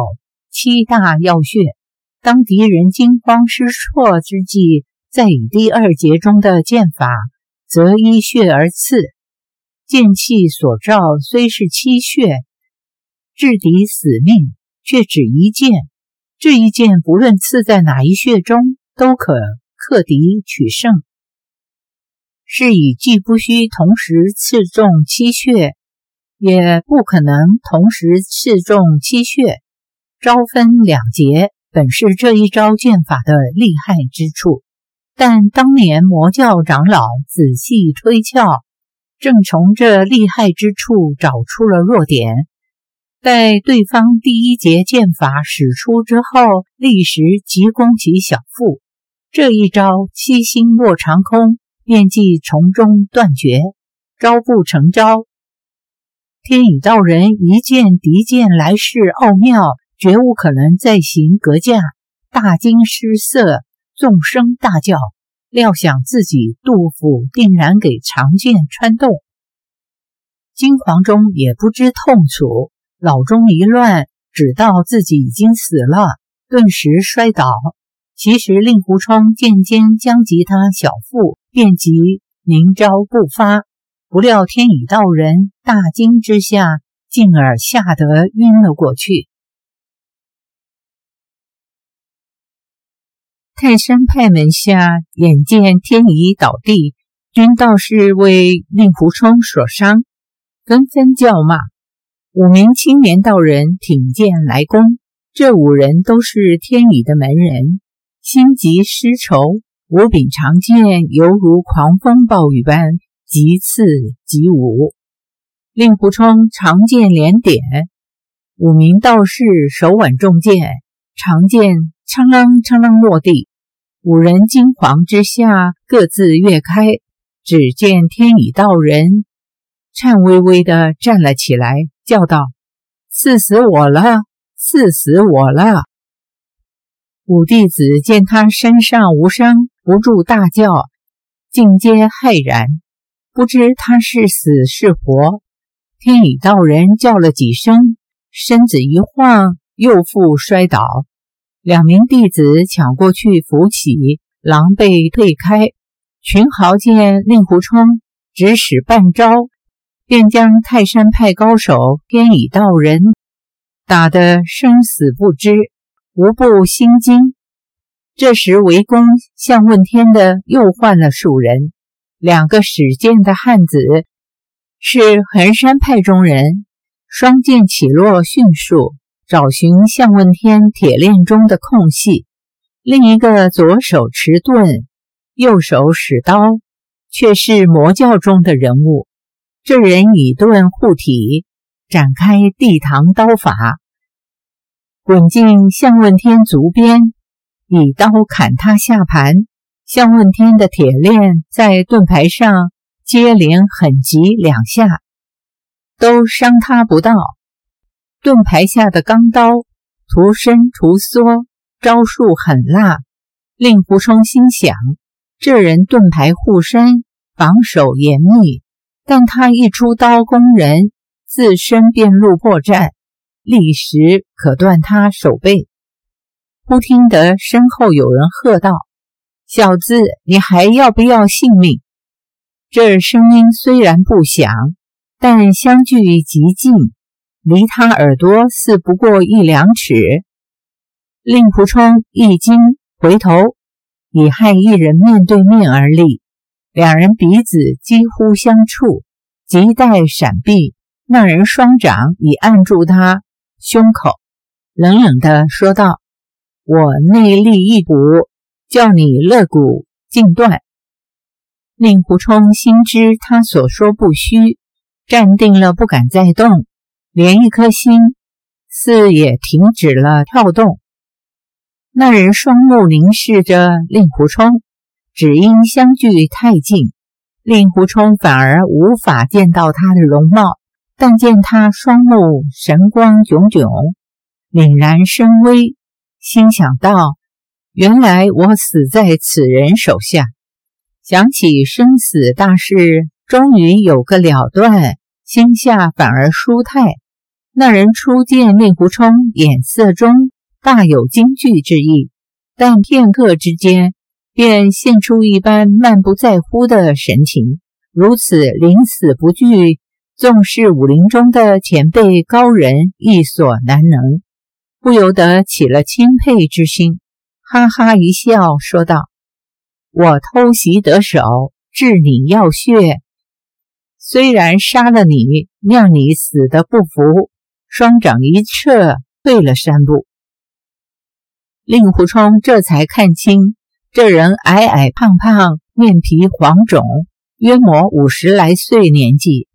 7大要穴，当敌人惊慌失措之际，再以第2节中的剑法则依穴而刺，剑气所照虽是7穴，制敌死命，却只一剑。这一剑不论刺在哪一穴中，都可克敌取胜。是以既不需同时刺中7穴，也不可能同时刺中7穴。招分2节，本是这一招剑法的厉害之处。但当年魔教长老仔细推敲，正从这厉害之处找出了弱点。待对方第1节剑法使出之后，立时急攻其小腹，这一招七星落长空便即从中断绝，招不成招。天乙道人一见敌剑来势奥妙，绝无可能再行格架，大惊失色，纵声大叫，料想自己肚腹定然给长剑穿洞。惊惶中也不知痛楚，脑中一乱，只道自己已经死了，顿时摔倒。其实令狐冲剑尖将及他小腹，便即明招不发，不料天乙道人大惊之下，进而吓得晕了过去。泰山派门下眼见天乙倒地，均道是为令狐冲所伤，纷纷叫骂。 5名青年道人挺剑来攻，这5人都是天乙的门人，心急失愁，无柄长剑犹如狂风暴雨般急刺急舞。令狐冲长剑连点，5名道士手挽重剑，长剑锵啷锵啷落地。5人惊惶之下各自跃开，只见天乙道人颤巍巍地站了起来，叫道：刺死我了，刺死我了。5弟子见他身上无伤，不住大叫，尽皆骇然，不知他是死是活。天乙道人叫了几声，身子一晃，又复摔倒。2名弟子抢过去扶起，狼狈退开。群豪见令狐冲只使半招，便将泰山派高手天乙道人打得生死不知，无不心惊。这时围攻向问天的又换了数人，2个使剑的汉子是衡山派中人，双剑起落迅速，找寻向问天铁链中的空隙。另一个左手持盾，右手使刀，却是魔教中的人物。这人以盾护体，展开地堂刀法，滚进向问天足边，以刀砍他下盘。向问天的铁链在盾牌上接连狠击2下，都伤他不到。盾牌下的钢刀图伸图缩，招数很辣。令狐冲心想，这人盾牌护身，防守严密，但他一出刀攻人，自身便露破绽，立时可断他手背。忽听得身后有人喝道：小子，你还要不要性命？这声音虽然不响，但相距极近，离他耳朵似不过1、2尺。令狐冲一惊，回头已和一人面对面而立，2人鼻子几乎相触，急待闪避。那人双掌已按住他胸口，冷冷地说道：我内力一股，叫你肋骨尽断。令狐冲心知他所说不虚，站定了不敢再动，连一颗心似也停止了跳动。那人双目凝视着令狐冲，只因相距太近，令狐冲反而无法见到他的容貌，但见他双目神光炯炯，凛然深微，心想到：原来我死在此人手下。想起生死大事终于有个了断，心下反而舒泰。那人初见令狐冲，眼色中大有惊惧之意，但片刻之间便现出一般漫不在乎的神情，如此临死不惧，纵是武林中的前辈高人亦所难能，不由得起了钦佩之心，哈哈一笑说道：我偷袭得手，治你要穴，虽然杀了你，酿你死得不服，双掌一撤，退了3步。令狐冲这才看清，这人矮矮胖胖，面皮黄肿，约莫50来岁年纪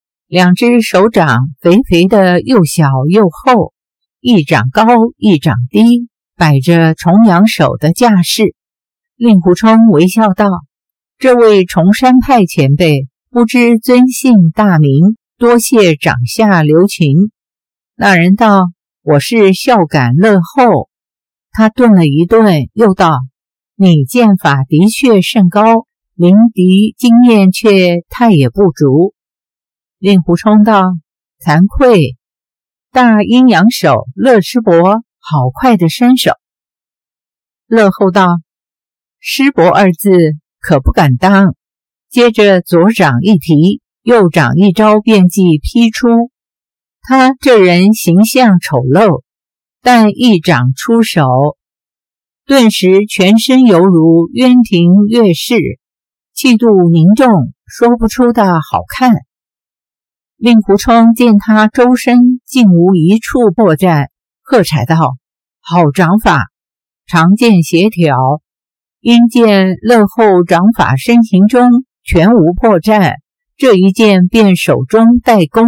，2只手掌肥肥的，又小又厚，一掌高一掌低，摆着重阳手的架势。令狐冲微笑道：这位崇山派前辈，不知尊姓大名，多谢掌下留情。那人道：我是孝感乐后。他顿了一顿，又道：你剑法的确甚高，临敌经验却太也不足。令狐冲道：惭愧，大阴阳手乐师伯好快的身手。乐后道：师伯2字可不敢当。接着左掌一提，右掌一招，便即劈出。他这人形象丑陋，但一掌出手，顿时全身犹如渊庭月势，气度凝重，说不出的好看。 令狐冲见他周身竟无一处破绽，喝彩道：好掌法，长剑协调。因见乐后掌法身形中全无破绽，这一剑便手中带弓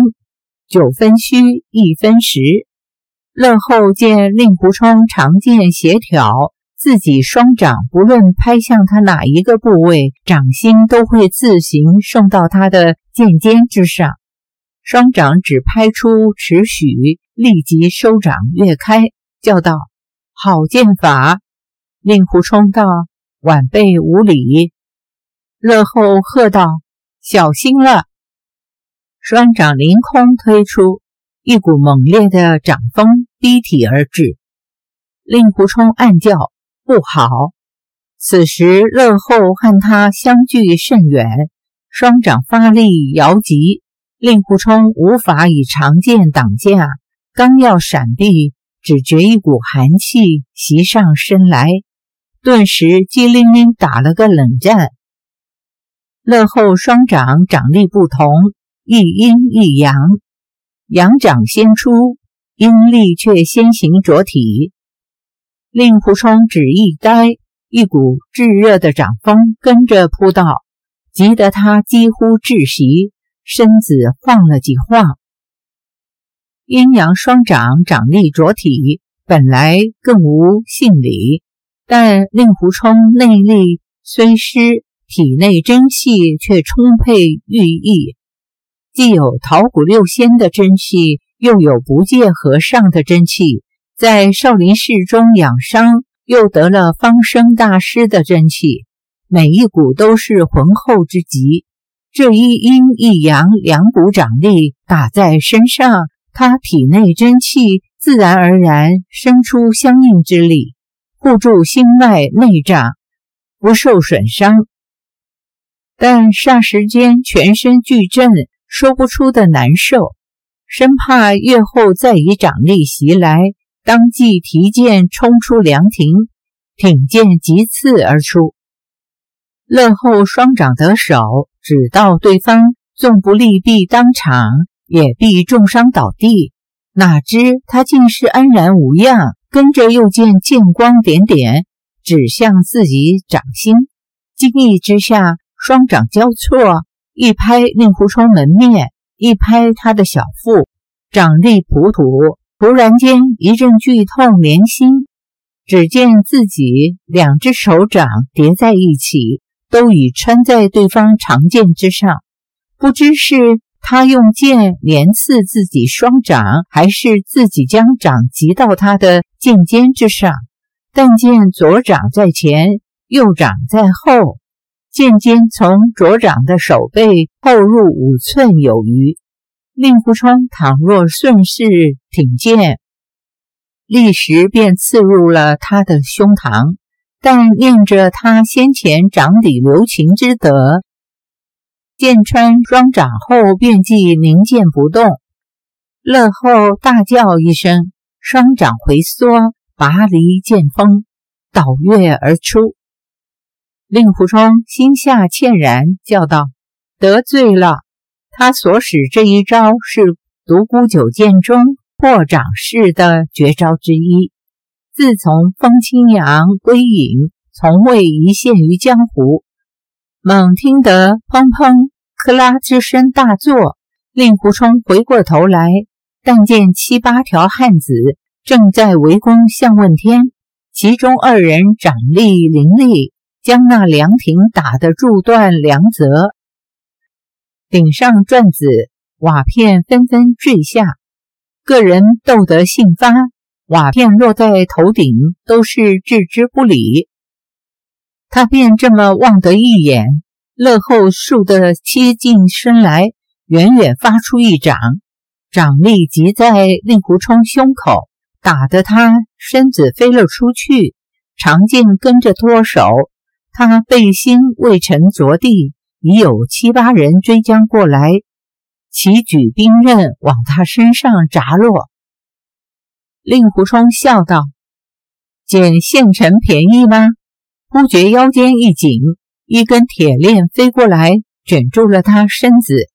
，9分虚1分实。乐后见令狐冲长剑协调，自己双掌不论拍向他哪一个部位，掌心都会自行送到他的剑尖之上。双掌只拍出尺许，立即收掌跃开，叫道：好剑法！令狐冲道：晚辈无礼。乐后喝道：小心了！双掌凌空推出，一股猛烈的掌风逼体而至。令狐冲暗叫：不好！此时乐后和他相距甚远，双掌发力摇击，令狐冲无法以长剑挡架，刚要闪避，只觉一股寒气袭上身来，顿时机灵灵打了个冷战。乐后双掌掌力不同，一阴一阳，阳掌先出，阴力却先行着体。令狐冲只一呆，一股炙热的掌风跟着扑到，急得他几乎窒息，身子晃了几晃。阴阳双掌掌力着体，本来更无性理，但令狐冲内力虽失，体内真气却充沛寓意，既有桃谷六仙的真气，又有不戒和尚的真气，在少林寺中养伤，又得了方生大师的真气，每一股都是浑厚之极。这一阴一阳两股掌力打在身上，他体内真气自然而然生出相应之力，护住心脉内脏，不受损伤。但霎时间全身剧震，说不出的难受，生怕越后再以掌力袭来，当即提剑冲出凉亭，挺剑急刺而出。乐后双掌得手，只道对方纵不力必当场，也必重伤倒地，哪知他竟是安然无恙，跟着又见剑光点点，指向自己掌心。惊异之下，双掌交错，一拍令狐冲门面，一拍他的小腹，掌力普土。突然间一阵剧痛连心，只见自己两只手掌叠在一起，都已穿在对方长剑之上。不知是他用剑连刺自己双掌，还是自己将掌击到他的剑尖之上。但见左掌在前，右掌在后，剑尖从左掌的手背后入5寸有余。令狐冲倘若顺势挺剑，立时便刺入了他的胸膛，但念着他先前掌底留情之德，剑穿双掌后便即凝剑不动。乐后大叫一声，双掌回缩，拔离剑锋，倒跃而出。令狐冲心下歉然，叫道：得罪了。他所使这一招是独孤九剑中破掌式的绝招之一，自从风清扬归隐，从未一现于江湖。猛听得砰砰克拉之声大作，令狐冲回过头来，但见7、8条汉子正在围攻向问天，其中2人掌力凌厉，将那凉亭打得柱断梁折，顶上转子，瓦片纷纷坠下，个人斗得兴发，瓦片落在头顶都是置之不理。他便这么望得一眼，乐后竖得切近身来，远远发出一掌，掌力击在令狐冲胸口，打得他身子飞了出去，长剑跟着脱手，他背心未曾着地，已有7、8人追将过来，齐举兵刃往他身上砸落。令狐冲笑道：捡现成便宜吗？忽觉腰间一紧，一根铁链飞过来，卷住了他身子，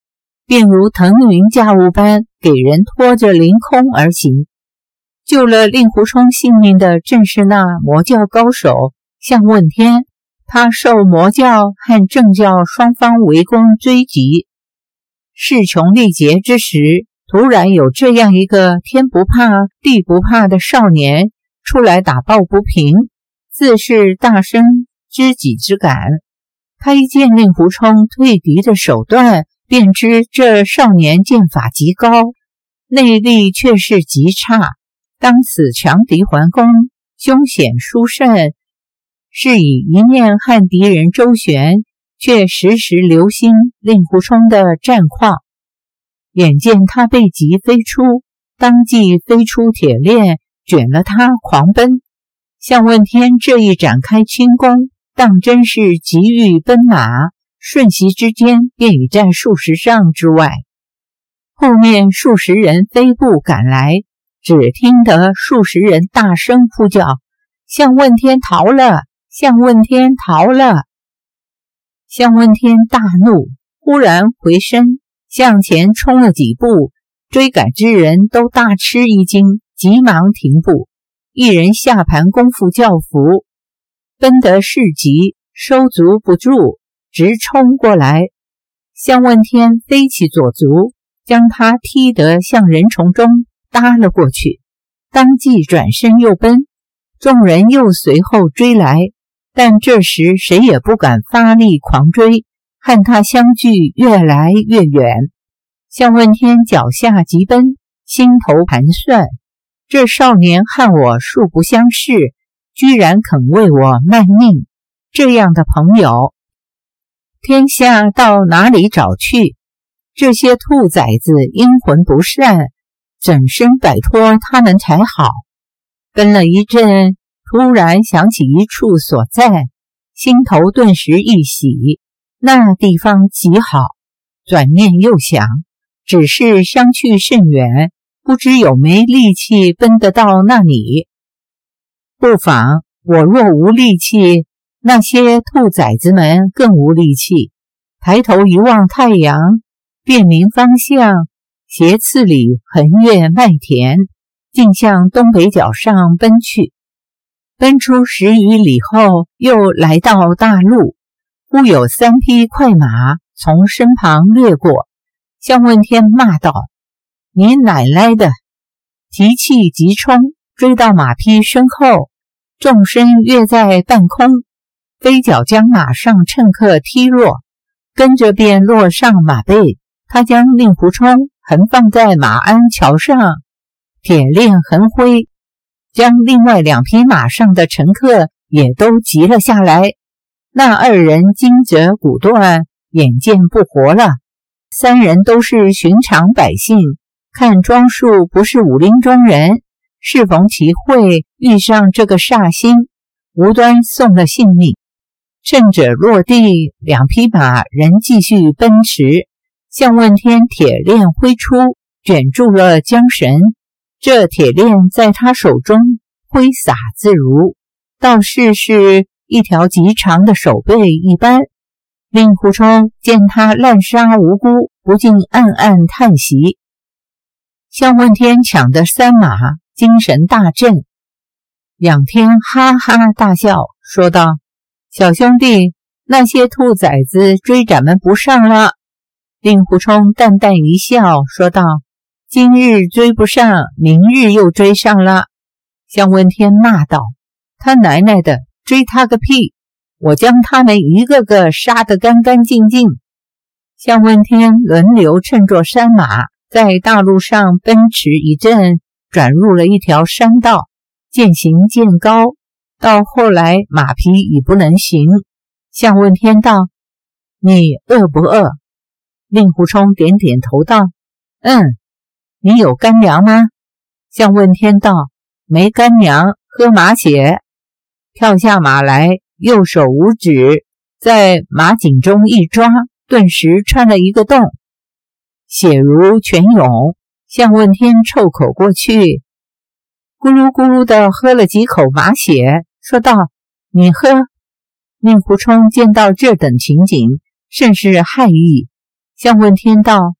便如腾云驾雾般给人拖着凌空而行。救了令狐冲性命的正是那魔教高手向问天，他受魔教和正教双方围攻追击，势穷力竭之时，突然有这样一个天不怕地不怕的少年出来打抱不平，自是大生知己之感。他一见令狐冲退敌的手段，便知这少年剑法极高，内力却是极差，当此强敌环攻，凶险殊甚，是以一面和敌人周旋，却时时留心令狐冲的战况。眼见他背脊飞出，当即飞出铁链，卷了他狂奔。向问天这一展开轻功，当真是急欲奔马，瞬息之间便已在数十丈之外。后面数十人飞步赶来，只听得数十人大声呼叫：向问天逃了！向问天逃了！向问天大怒，忽然回身向前冲了几步，追赶之人都大吃一惊，急忙停步。一人下盘功夫教服，奔得势急，收足不住，直冲过来。向问天飞起左足，将他踢得向人丛中搭了过去，当即转身又奔。众人又随后追来，但这时谁也不敢发力狂追，和他相距越来越远。向问天脚下急奔，心头盘算，这少年和我素不相识，居然肯为我卖命，这样的朋友天下到哪里找去？这些兔崽子阴魂不散，怎生摆脱他们才好。奔了一阵，突然想起一处所在，心头顿时一喜，那地方极好。转念又想，只是相去甚远，不知有没力气奔得到那里。不妨我若无力气，那些兔崽子们更无力气。抬头一望太阳，辨明方向，斜刺里横越麦田，竟向东北角上奔去。奔出10余里后，又来到大路，忽有3匹快马从身旁掠过。向问天骂道：你奶奶的！提气急冲，追到马匹身后，纵身跃在半空，飞脚将马上乘客踢落，跟着便落上马背。他将令狐冲横放在马鞍桥上，铁链横挥，将另外2匹马上的乘客也都急了下来。那2人筋折骨断，眼见不活了。3人都是寻常百姓，看装束不是武林中人，适逢其会遇上这个煞星，无端送了性命。趁者落地，2匹马仍继续奔驰。向问天铁链挥出，卷住了缰绳，这铁链在他手中挥洒自如，倒是一条极长的手背一般。令狐冲见他滥杀无辜，不禁暗暗叹息。向问天抢得3马，精神大振。仰天哈哈大笑，说道：小兄弟，那些兔崽子追咱们不上了。令狐冲淡淡一笑，说道：今日追不上，明日又追上了。向问天骂道：他奶奶的，追他个屁！我将他们一个个杀得干干净净。向问天轮流乘坐3马，在大路上奔驰一阵，转入了一条山道，渐行渐高，到后来马匹已不能行。向问天道：你饿不饿？令狐冲点点头道：你有干粮吗？向问天道：没干粮，喝马血。跳下马来，右手五指在马颈中一抓，顿时穿了一个洞，血如泉涌。向问天凑口过去，咕噜咕噜地喝了几口马血，说道：你喝。令狐冲见到这等情景，甚是骇异。向问天道：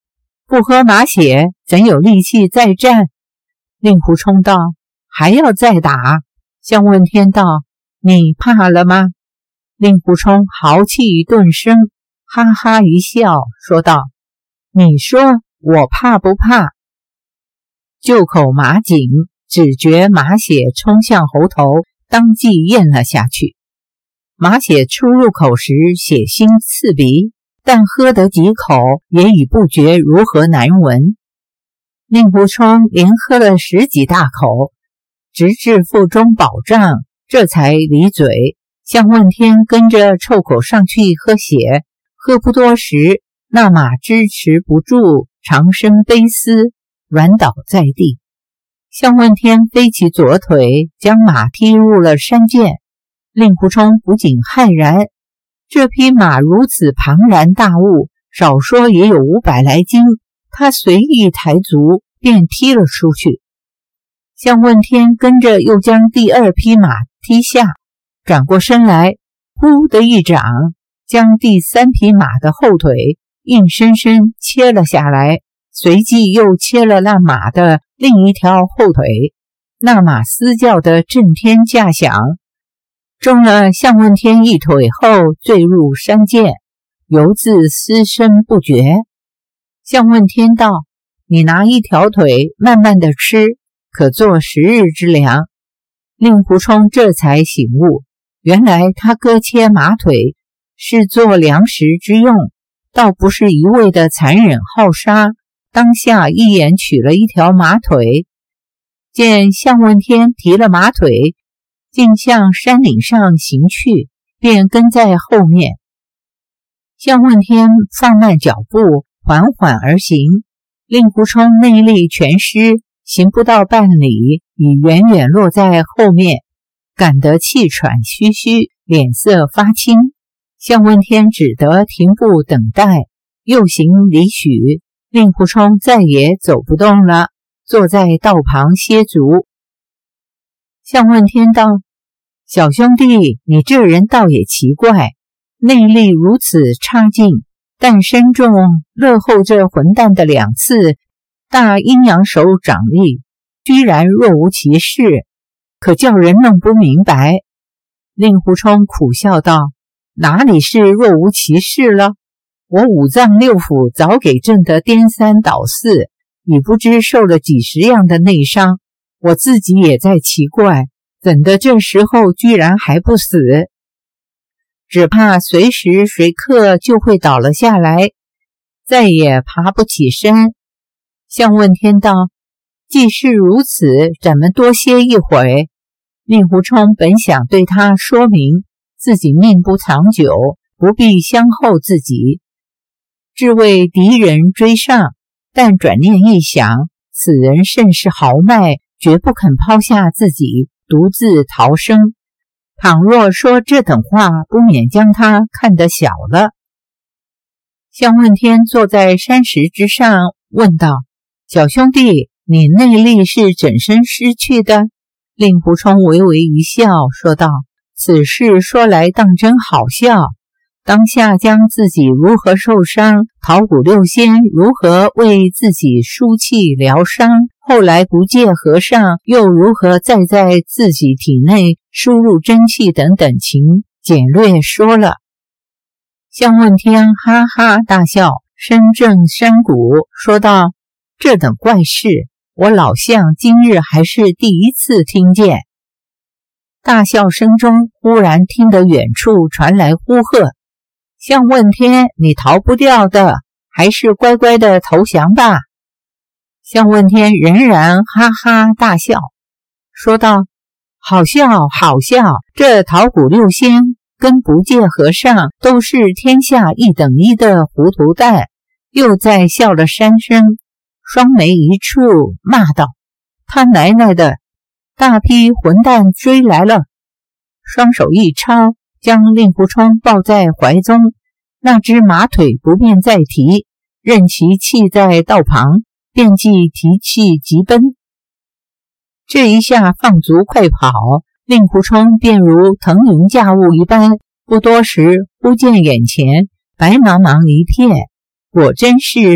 不喝马血，怎有力气再战？令狐冲道：还要再打？向问天道：你怕了吗？令狐冲豪气顿生，哈哈一笑，说道：你说我怕不怕？就口马颈，只觉马血冲向喉头，当即咽了下去。马血出入口时，血腥刺鼻，但喝得几口，也已不觉如何难闻。令狐冲连喝了10几大口，直至腹中饱胀，这才离嘴。向问天跟着凑口上去喝血，喝不多时，那马支持不住，长身悲嘶，软倒在地。向问天飞起左腿，将马踢入了山涧。令狐冲不仅骇然，这匹马如此庞然大物，少说也有500来斤，他随意抬足便踢了出去。向问天跟着又将第2匹马踢下，转过身来，呼的一掌，将第3匹马的后腿硬生生切了下来，随即又切了那马的另一条后腿。那马嘶叫得震天价响，中了向问天一腿后坠入山涧，犹自嘶声不绝。向问天道：你拿一条腿慢慢的吃，可做10日之粮。令狐冲这才醒悟，原来他割切马腿是做粮食之用，倒不是一味的残忍好杀。当下一眼取了一条马腿，见向问天提了马腿竟向山岭上行去，便跟在后面。向问天放慢脚步，缓缓而行。令狐冲内力全失，行不到半里，已远远落在后面，感得气喘吁吁，脸色发青。向问天只得停步等待，又行里许，令狐冲再也走不动了，坐在道旁歇足。向问天道：小兄弟，你这人倒也奇怪，内力如此差劲，但身中乐后这混蛋的2次大阴阳手掌力，居然若无其事，可叫人弄不明白。令狐冲苦笑道：哪里是若无其事了？我5脏6腑早给震得颠3倒4，已不知受了几10样的内伤，我自己也在奇怪，怎的这时候居然还不死？只怕随时随刻就会倒了下来，再也爬不起身。向问天道：既是如此，咱们多歇一会。令狐冲本想对他说明自己命不长久，不必相候自己，只为敌人追上，但转念一想，此人甚是豪迈，绝不肯抛下自己独自逃生，倘若说这等话，不免将他看得小了。向问天坐在山石之上，问道：小兄弟，你内力是怎身失去的？令狐冲微微一笑，说道：此事说来当真好笑，当下将自己如何受伤，桃谷六仙如何为自己输气疗伤，后来不戒和尚又如何再在自己体内输入真气等等情简略说了。向问天哈哈大笑，身正山谷，说道：这等怪事，我老向今日还是第一次听见。大笑声中，忽然听得远处传来呼喝：向问天，你逃不掉的，还是乖乖的投降吧。向问天仍然哈哈大笑，说道：好笑好笑，这桃谷六仙跟不戒和尚都是天下一等一的糊涂蛋。又再笑了3声，双眉一触，骂道：他奶奶的，大批混蛋追来了！双手一抄，将令狐冲抱在怀中，那只马腿不便再提，任其弃在道旁，便即提气急奔。这一下放足快跑，令狐冲便如腾云驾雾一般，不多时忽见眼前白茫茫一片，果真是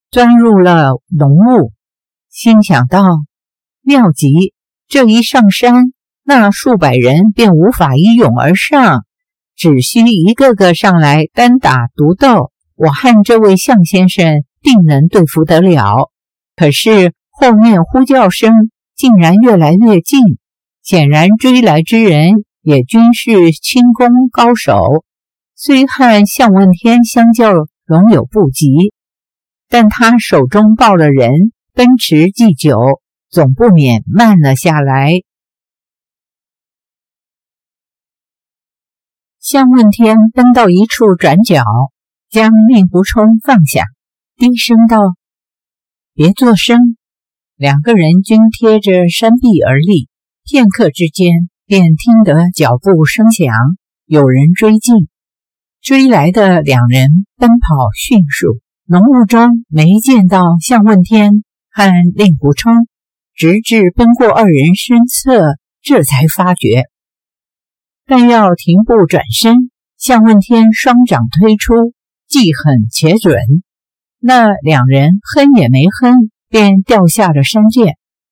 钻入了浓雾，心想到：妙极，这一上山，那数百人便无法一涌而上，只需一个个上来单打独斗，我和这位向先生定能对付得了。可是后面呼叫声竟然越来越近，显然追来之人也均是轻功高手，虽和向问天相较仍有不及，但他手中抱了人，奔驰既久，总不免慢了下来。向问天奔到一处转角，将令狐冲放下，低声道：别作声。两个人均贴着山壁而立，片刻之间便听得脚步声响，有人追近。追来的两人奔跑迅速，浓雾中没见到向问天和令狐冲，直至奔过二人身侧，这才发觉。但要停步转身，向问天双掌推出，既狠且准，那两人哼也没哼，便掉下了山涧。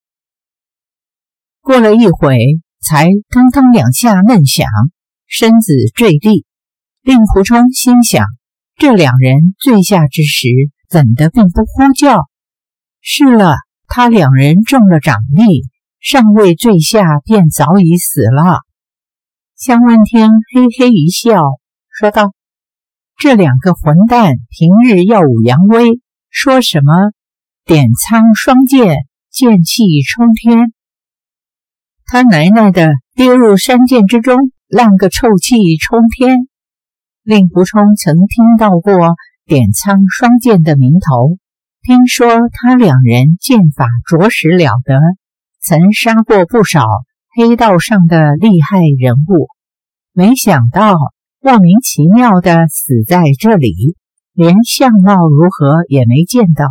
过了一会，才腾腾两下闷响，身子坠地。令狐冲心想，这两人坠下之时，怎的并不呼叫？是了，他两人中了掌力，尚未坠下，便早已死了。向问天嘿嘿一笑，说道：这两个混蛋平日耀武扬威，说什么点苍双剑，剑气冲天，他奶奶的跌入山涧之中，烂个臭气冲天。令狐冲曾听到过点苍双剑的名头，听说他两人剑法着实了得，曾杀过不少黑道上的厉害人物，没想到莫名其妙地死在这里，连相貌如何也没见到。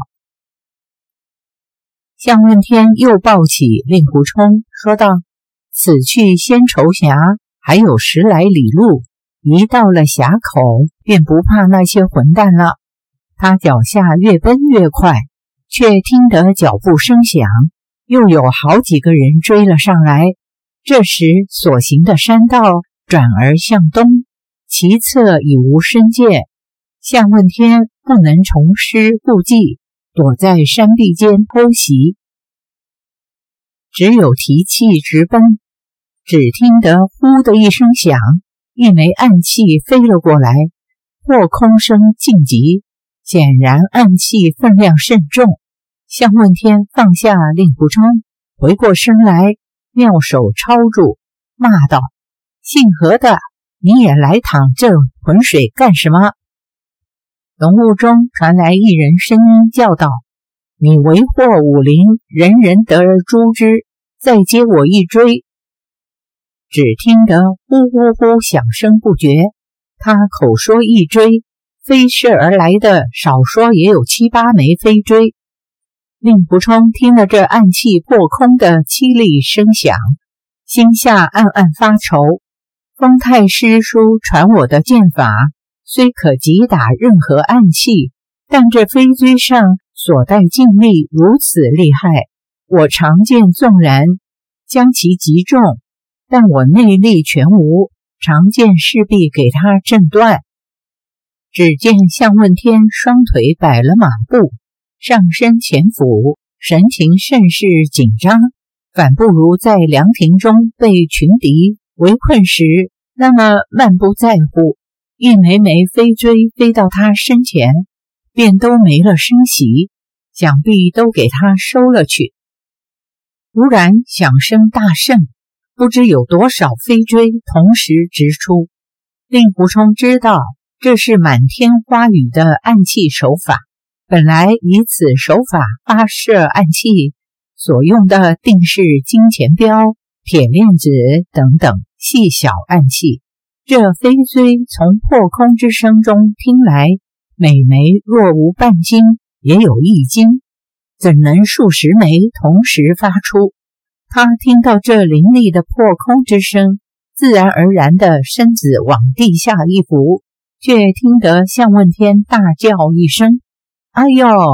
向问天又抱起令狐冲，说道：此去仙愁峡还有10来里路，一到了峡口，便不怕那些混蛋了。他脚下越奔越快，却听得脚步声响，又有好几个人追了上来。这时所行的山道转而向东，其侧已无深涧，向问天不能重施故技，躲在山壁间偷袭，只有提气直奔。只听得呼的一声响，一枚暗器飞了过来，破空声劲极，显然暗器分量甚重。向问天放下令狐冲，回过身来，妙手抄住，骂道：姓何的，你也来淌这浑水干什么？浓雾中传来一人声音叫道：你为祸武林，人人得而诛之，再接我一追。只听得呼呼呼响声不绝，他口说一追，飞射而来的少说也有7、8枚飞锥。令狐冲听了这暗器破空的凄厉声响，心下暗暗发愁。风太师叔传我的剑法，虽可击打任何暗器，但这飞锥上所带劲力如此厉害，我长剑纵然将其击中，但我内力全无，长剑势必给他震断。只见向问天双腿摆了马步，上身前俯，神情甚是紧张，反不如在凉亭中被群敌围困时那么漫不在乎。一枚枚飞锥飞到他身前，便都没了声息，想必都给他收了去。忽然响声大盛，不知有多少飞锥同时直出。令狐冲知道这是满天花雨的暗器手法，本来以此手法发射暗器所用的定是金钱镖、铁链子等等细小暗器，这飞锥从破空之声中听来，每枚若无半斤，也有1斤，怎能数十枚同时发出？他听到这凌厉的破空之声，自然而然的身子往地下一伏，却听得向问天大叫一声：哎呦！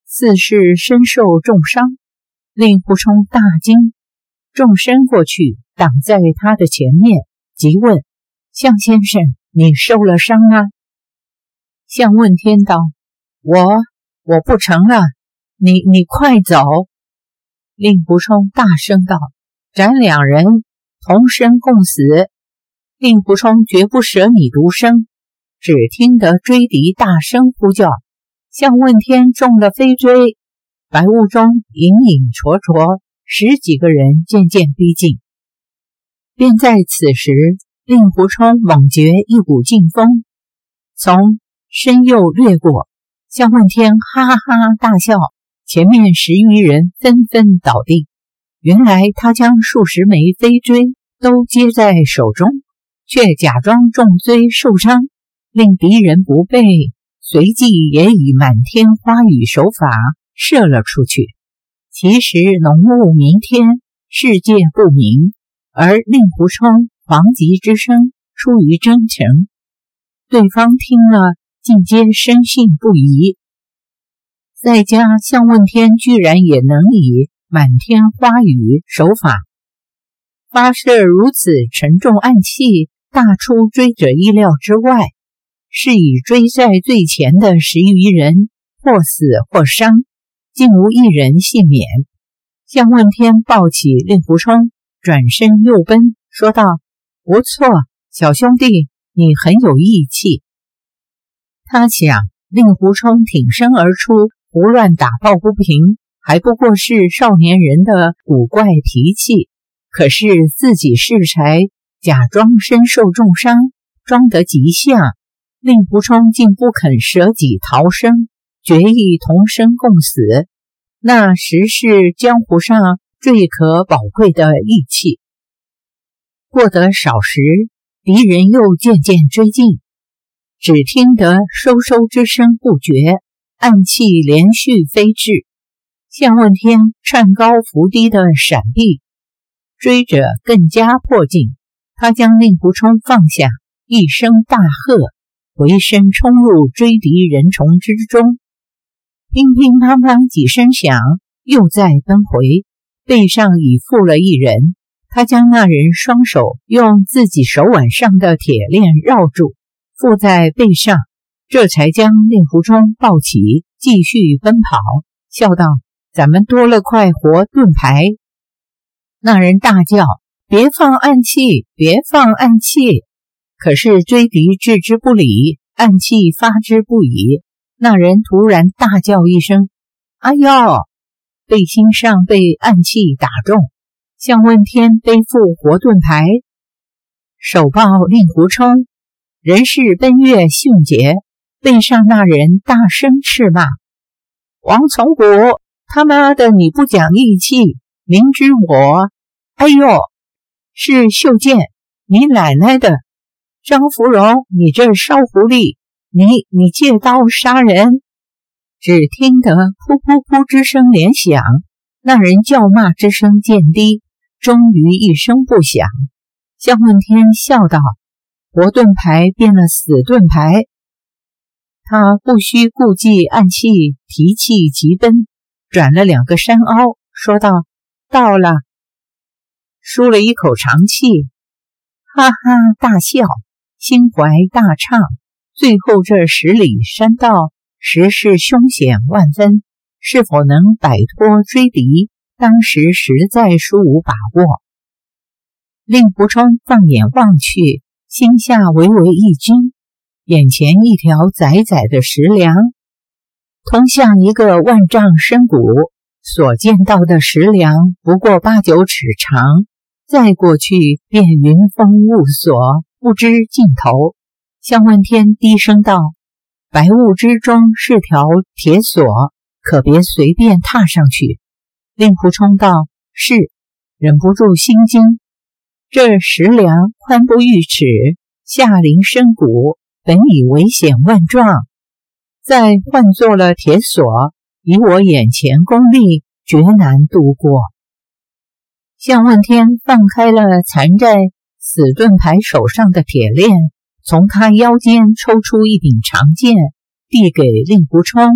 似是身受重伤。令狐冲大惊，纵身过去挡在他的前面，急问：向先生，你受了伤啊？向问天道：我不成了，你快走。令狐冲大声道：咱两人同生共死，令狐冲绝不舍你独生。只听得追敌大声呼叫，向问天中了飞追，白雾中隐隐绰绰，10几个人渐渐逼近。便在此时，令狐冲猛觉一股劲风从身右掠过，向问天哈哈大笑，前面10余人纷纷倒地。原来他将数十枚飞锥都接在手中，却假装中追受伤，令敌人不备，随即也以满天花雨手法射了出去。其实浓雾弥天，世界不明，而令狐冲狂急之声出于真诚，对方听了尽皆深信不疑。再加向问天居然也能以满天花雨手法发射如此沉重暗器，大出追者意料之外，是以追在最前的10余人或死或伤，竟无一人幸免。向问天抱起令狐冲，转身右奔，说道：不错，小兄弟，你很有义气。他想令狐冲挺身而出，胡乱打抱不平，还不过是少年人的古怪脾气。可是自己适才，假装身受重伤，装得极像，令狐冲竟不肯舍己逃生，决意同生共死。那实是江湖上最可宝贵的义气。过得少时，敌人又渐渐追近，只听得嗖嗖之声不绝，暗器连续飞至。向问天窜高伏低的闪避，追者更加迫近。他将令狐冲放下，一声大喝，回身冲入追敌人丛之中。乒乒乓乓几声响，又再奔回，背上已负了一人。他将那人双手用自己手腕上的铁链绕住，附在背上，这才将令狐冲抱起，继续奔跑，笑道：咱们多了块活盾牌。那人大叫：别放暗器，别放暗器！可是追敌置之不理，暗器发之不已。那人突然大叫一声：哎呦！背心上被暗器打中。向问天背负活盾牌，手抱令狐冲，人是奔月迅捷，背上那人大声斥骂：王从古，他妈的你不讲义气，明知我……哎呦！是秀剑，你奶奶的！张芙蓉，你这烧狐狸，你借刀杀人！只听得噗噗噗之声连响，那人叫骂之声渐低，终于一声不响。向问天笑道：活盾牌变了死盾牌。他不需顾忌暗器，提气急奔，转了2个山凹，说道：到了。舒了一口长气，哈哈大笑，心怀大畅。最后这10里山道实是凶险万分，是否能摆脱追敌，当时实在殊无把握。令狐冲放眼望去，心下微微一惊，眼前一条窄窄的石梁，通向一个万丈深谷。所见到的石梁不过8、9尺长，再过去便云封雾锁，不知尽头。向问天低声道：白雾之中是条铁锁，可别随便踏上去。令狐冲道：是，忍不住心惊。这石梁宽不逾尺，下临深谷，本已危险万状，再换作了铁锁，以我眼前功力，绝难度过。向问天放开了缠在死盾牌手上的铁链，从他腰间抽出一柄长剑，递给令狐冲，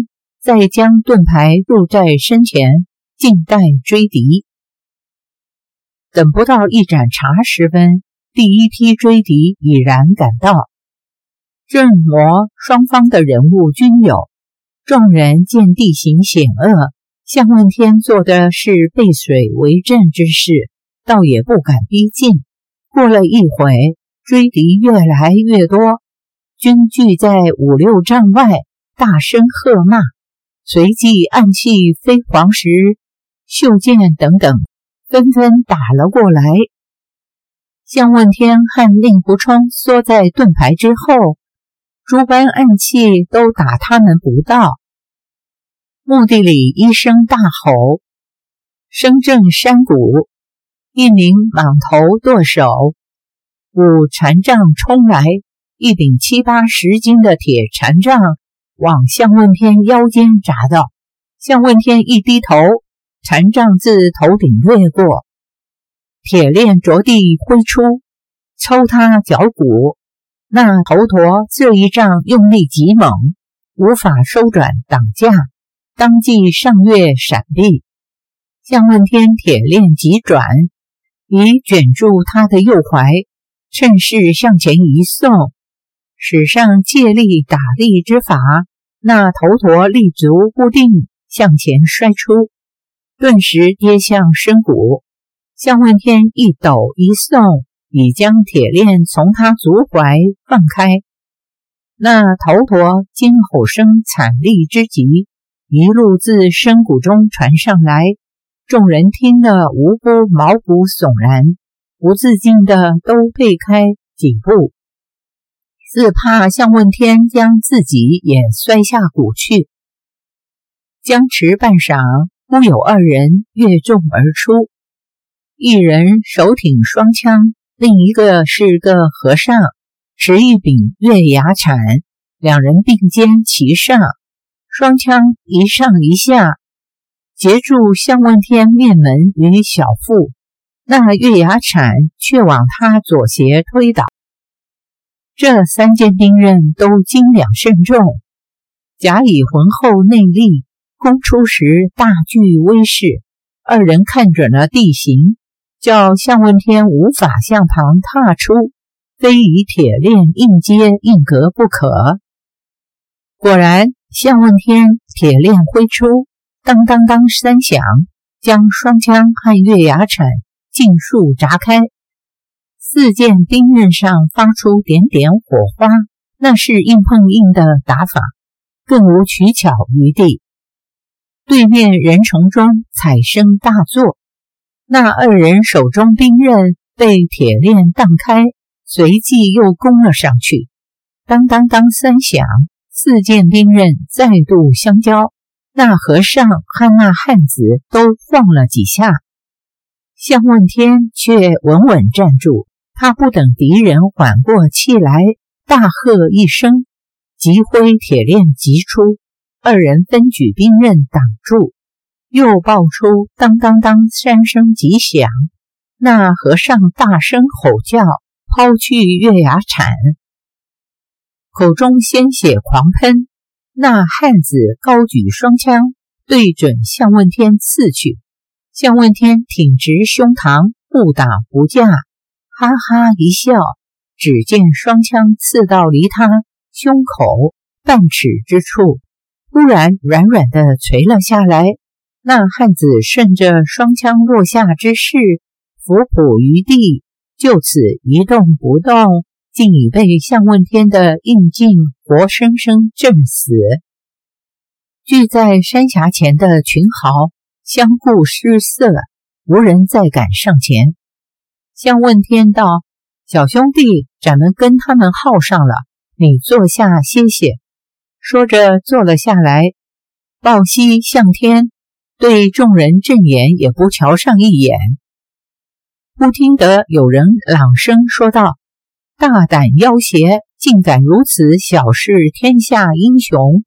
再将盾牌入在身前，静待追敌。等不到一盏茶时分，第一批追敌已然赶到。正魔双方的人物均有，众人见地形险恶，向问天做的是背水为阵之事，倒也不敢逼近。过了一会，追敌越来越多，均聚在5、6丈外，大声喝骂，随即暗器、飞黄石、袖剑等等纷纷打了过来。向问天和令狐冲缩在盾牌之后，诸般暗器都打他们不到。墓地里一声大吼，声震山谷，一名蟒头舵手舞禅杖冲来，一柄7、8、10斤的铁禅杖往向问天腰间砸到。向问天一低头，禅杖自头顶掠过，铁链着地挥出，抽他脚骨。那头陀这一杖用力极猛，无法收转挡架，当即上跃闪避。向问天铁链急转，已卷住他的右踝，趁势向前一送，使上借力打力之法，那头陀立足不定，向前摔出，顿时跌向深谷。向问天一抖一送，已将铁链从他足踝放开。那头陀惊吼声惨厉之极，一路自深谷中传上来，众人听得无不毛骨悚然，不自禁的都退开几步，自怕向问天将自己也摔下谷去。僵持半晌，忽有2人跃众而出，一人手挺双枪，另一个是个和尚，持一柄月牙铲，两人并肩齐上，双枪一上一下，截住向问天面门与小腹，那月牙铲却往他左斜推倒。这3件兵刃都精良慎重，假以浑厚内力，攻出时大具威势。2人看准了地形，叫向问天无法向旁踏出，非以铁链硬接硬隔不可。果然，向问天铁链挥出，当当当3响，将双枪和月牙铲尽数砸开。4件兵刃上发出点点火花，那是硬碰硬的打法，更无取巧余地。对面人丛中彩声大作，那2人手中兵刃被铁链荡开，随即又攻了上去。当当当3响，4件兵刃再度相交，那和尚和那汉子都晃了几下。向问天却稳稳站住，他不等敌人缓过气来，大喝一声，急挥铁链急出，2人分举兵刃挡住，又爆出当当当3声急响，那和尚大声吼叫，抛去月牙铲，口中鲜血狂喷。那汉子高举双枪，对准向问天刺去。向问天挺直胸膛，不打不架，哈哈一笑，只见双枪刺到离他胸口半尺之处，突然软软地垂了下来。那汉子顺着双枪落下之势，伏匐于地，就此一动不动，竟已被向问天的硬劲活生生震死。聚在山峡前的群豪相顾失色，无人再敢上前。向问天道：“小兄弟，咱们跟他们耗上了，你坐下歇歇。”说着坐了下来，抱膝向天，对众人正眼也不瞧上一眼。忽听得有人朗声说道：“大胆妖邪，竟敢如此小视天下英雄！”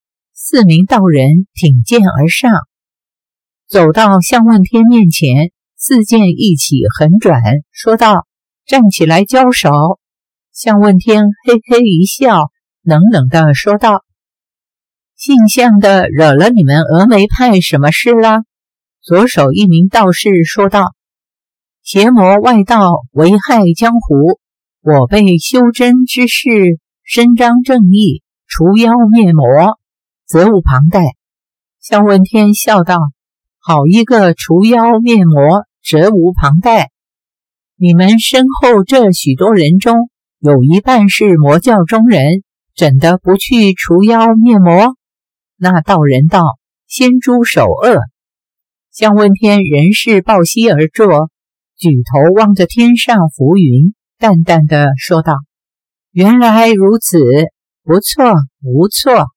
4名道人挺剑而上，走到向问天面前，4剑一起横转，说道：“站起来交手。”向问天嘿嘿一笑，冷冷地说道：“ 姓向的惹了你们峨眉派什么事了？左手一名道士说道：邪魔外道，危害江湖，我辈修真之士伸张正义，除妖灭魔，责无旁贷。向问天笑道：好一个除妖灭魔，责无旁贷！你们身后这许多人中，有一半是魔教中人，怎的不去除妖灭魔？那道人道：先诛首恶。向问天人势抱膝而坐，举头望着天上浮云，淡淡的说道：原来如此，不错不错。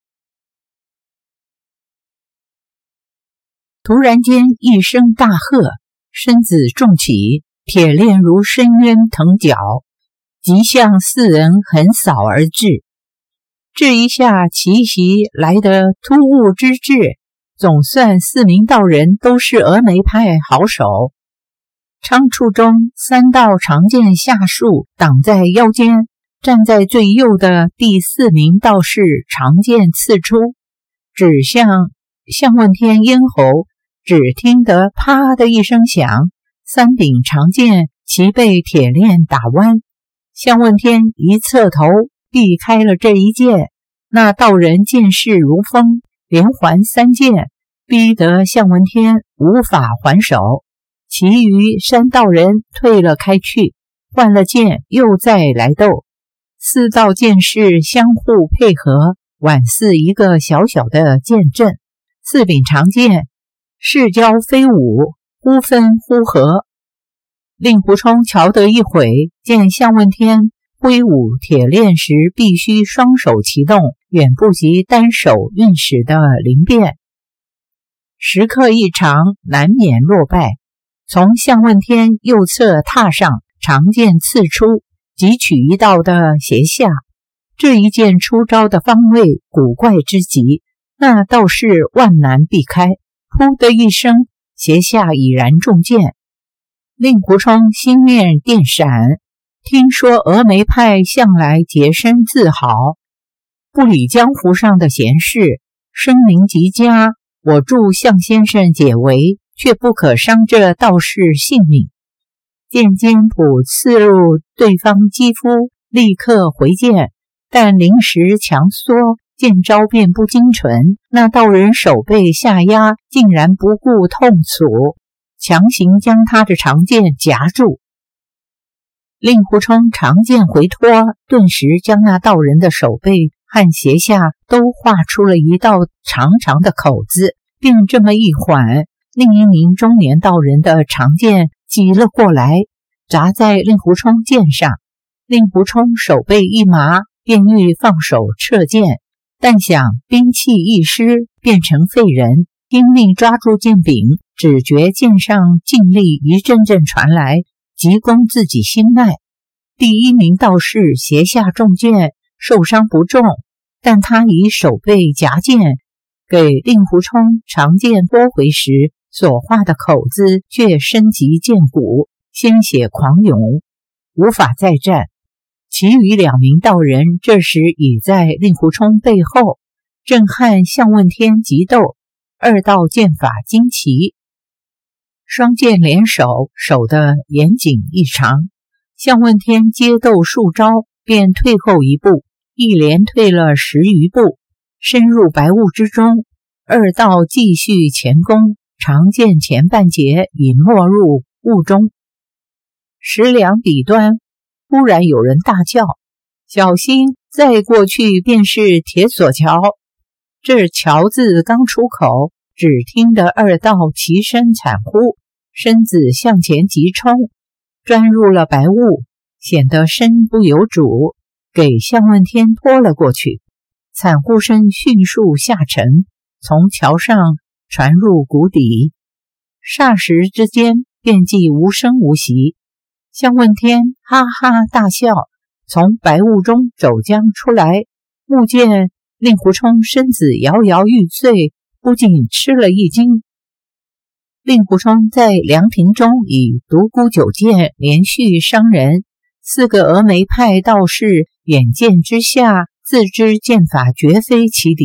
突然间一声大喝，身子重起，铁链如深渊腾脚，即向四人横扫而至。这一下奇袭来得突兀之至，总算4名道人都是峨眉派好手。仓促中，3道长剑下束挡在腰间，站在最右的第4名道士长剑刺出，指向向问天咽喉。只听得啪的一声响，3柄长剑齐被铁链打弯。向问天一侧头避开了这一剑，那道人剑势如风，连环3剑，逼得向问天无法还手。其余3道人退了开去，换了剑又再来斗。4道剑士相互配合，宛似一个小小的剑阵。4柄长剑势交飞舞，忽分忽合。令狐冲瞧得一会，见向问天挥舞铁链时必须双手齐动，远不及单手运使的灵便，时刻一长，难免落败。从向问天右侧踏上，长剑刺出，急取一道的斜下。这一剑出招的方位古怪之极，那道士万难避开。噗的一声，斜下已然中箭。令狐冲心念电闪，听说峨眉派向来洁身自好，不理江湖上的闲事，声名极佳，我助向先生解围，却不可伤这道士性命。剑尖谱刺入对方肌肤，立刻回剑，但临时强缩，剑招便不精纯，那道人手背下压，竟然不顾痛楚，强行将他的长剑夹住。令狐冲长剑回脱，顿时将那道人的手背和斜下都画出了一道长长的口子，并这么一缓，另一名中年道人的长剑挤了过来，砸在令狐冲剑上。令狐冲手背一麻，便欲放手撤剑，但想兵器一失，变成废人，拼命抓住剑柄，只觉剑上劲力一阵阵传来，急攻自己心脉。第1名道士斜下中箭，受伤不重，但他以手背夹剑，给令狐冲长剑拨回时所画的口子却深及剑骨，鲜血狂涌，无法再战。其余2名道人这时已在令狐冲背后，正和向问天急斗。2道剑法精奇，双剑联手，守得严谨异常。向问天接斗数招，便退后一步，一连退了10余步，深入白雾之中。2道继续前攻，长剑前半截已没入雾中。10两彼端，忽然有人大叫：小心，再过去便是铁索桥。这桥字刚出口，只听得2道齐声惨呼，身子向前急冲，钻入了白雾，显得身不由主，给向问天拖了过去。惨呼声迅速下沉，从桥上传入谷底，霎时之间便即无声无息。向问天哈哈大笑，从白雾中走将出来，目见令狐冲身子摇摇欲坠，不禁吃了一惊。令狐冲在凉亭中以独孤九剑连续伤人，4个峨眉派道士眼见之下，自知剑法绝非其敌，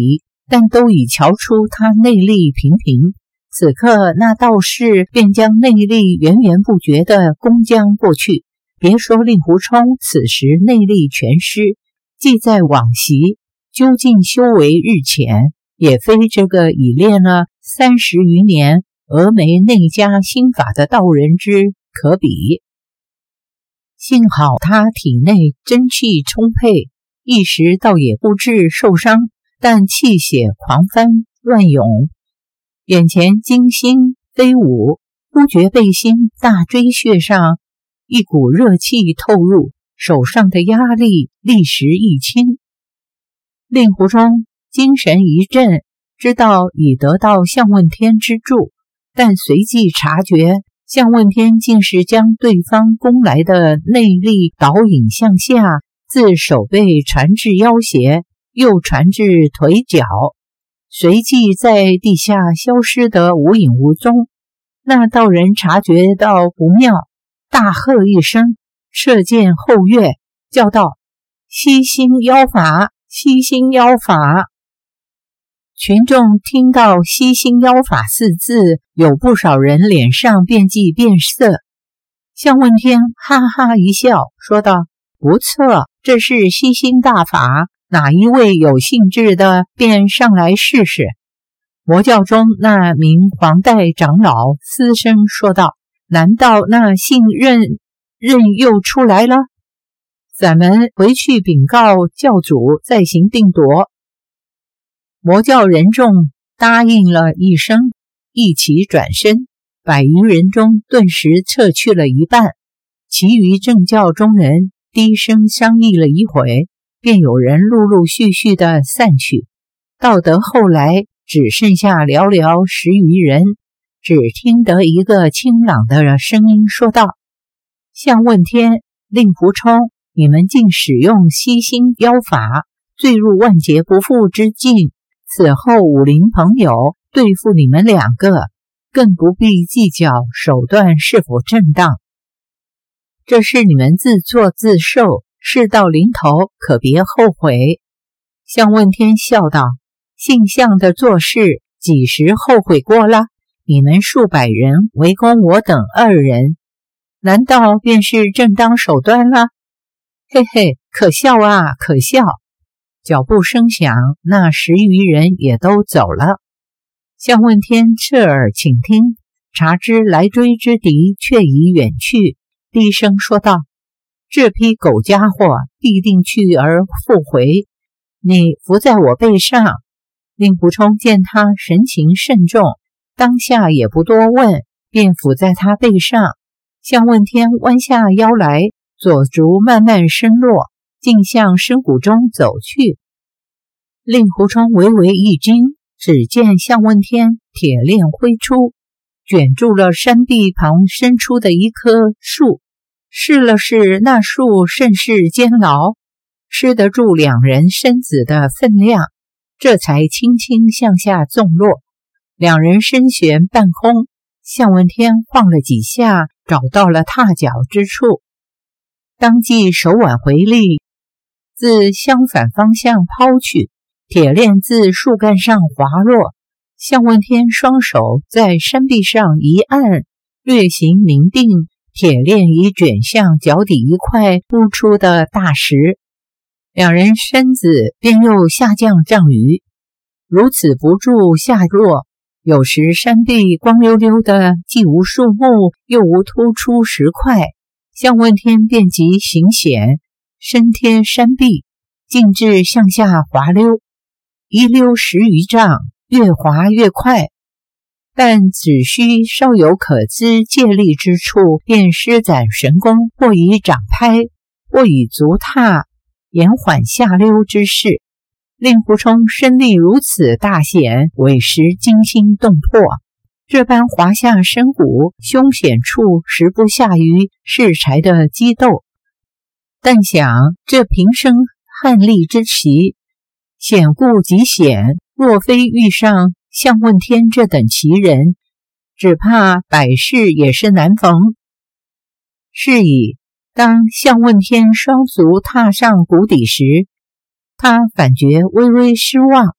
但都已瞧出他内力平平。此刻那道士便将内力源源不绝地攻将过去。别说令狐冲此时内力全失，既在往昔，究竟修为日浅，也非这个已练了30余年峨眉内家心法的道人之可比。幸好他体内真气充沛，一时倒也不致受伤，但气血狂翻乱涌，眼前金星飞舞，忽觉背心大椎穴上一股热气透入，手上的压力立时一轻。令狐冲精神一振，知道已得到向问天之助，但随即察觉向问天竟是将对方攻来的内力导引向下，自手背传至腰胁，又传至腿脚，随即在地下消失得无影无踪。那道人察觉到不妙，大喝一声，射箭后跃，叫道：吸星妖法，吸星妖法！群众听到吸星妖法四字，有不少人脸上便即变色。向问天哈哈一笑，说道：不错，这是吸星大法，哪一位有兴致的便上来试试。魔教中那名黄带长老嘶声说道：难道那姓任又出来了？咱们回去禀告教主，再行定夺。魔教人众答应了一声，一起转身，100余人中顿时撤去了一半。其余正教中人低声商议了一会，便有人陆陆续续地散去。到得后来，只剩下寥寥10余人。只听得一个清朗的声音说道：向问天、令狐冲，你们竟使用吸星妖法，坠入万劫不复之境。此后武林朋友对付你们2个，更不必计较手段是否正当。这是你们自作自受，事到临头可别后悔。向问天笑道：姓向的做事几时后悔过了？你们数百人围攻我等2人，难道便是正当手段了？嘿嘿，可笑啊，可笑！脚步声响，那10余人也都走了。向问天侧耳倾听，察知来追之敌却已远去，低声说道：这批狗家伙必定去而复回，你伏在我背上。令狐冲见他神情慎重，当下也不多问，便伏在他背上。向问天弯下腰来，左足慢慢伸落，竟向深谷中走去。令狐冲微微一惊，只见向问天铁链挥出，卷住了山壁旁伸出的一棵树，试了试，那树甚是坚牢，吃得住2人身子的分量，这才轻轻向下纵落。2人身悬半空，向问天晃了几下，找到了踏脚之处，当即手腕回力，自相反方向抛去，铁链自树干上滑落。向问天双手在山壁上一按，略行凝定，铁链已卷向脚底一块突出的大石，2人身子便又下降丈余。如此不住下落，有时山壁光溜溜的，既无树木，又无突出石块，向问天便即行险，身贴山壁，径至向下滑溜，一溜10余丈，越滑越快。但只需稍有可资借力之处，便施展神功，或以掌拍，或以足踏，延缓下溜之势。令狐冲身历如此大险，委实惊心动魄。这般滑下深谷，凶险处实不下于适才的激斗。但想这平生悍力之奇，险固极险，若非遇上向问天这等奇人，只怕百事也是难逢。是以当向问天双足踏上谷底时，他反觉微微失望，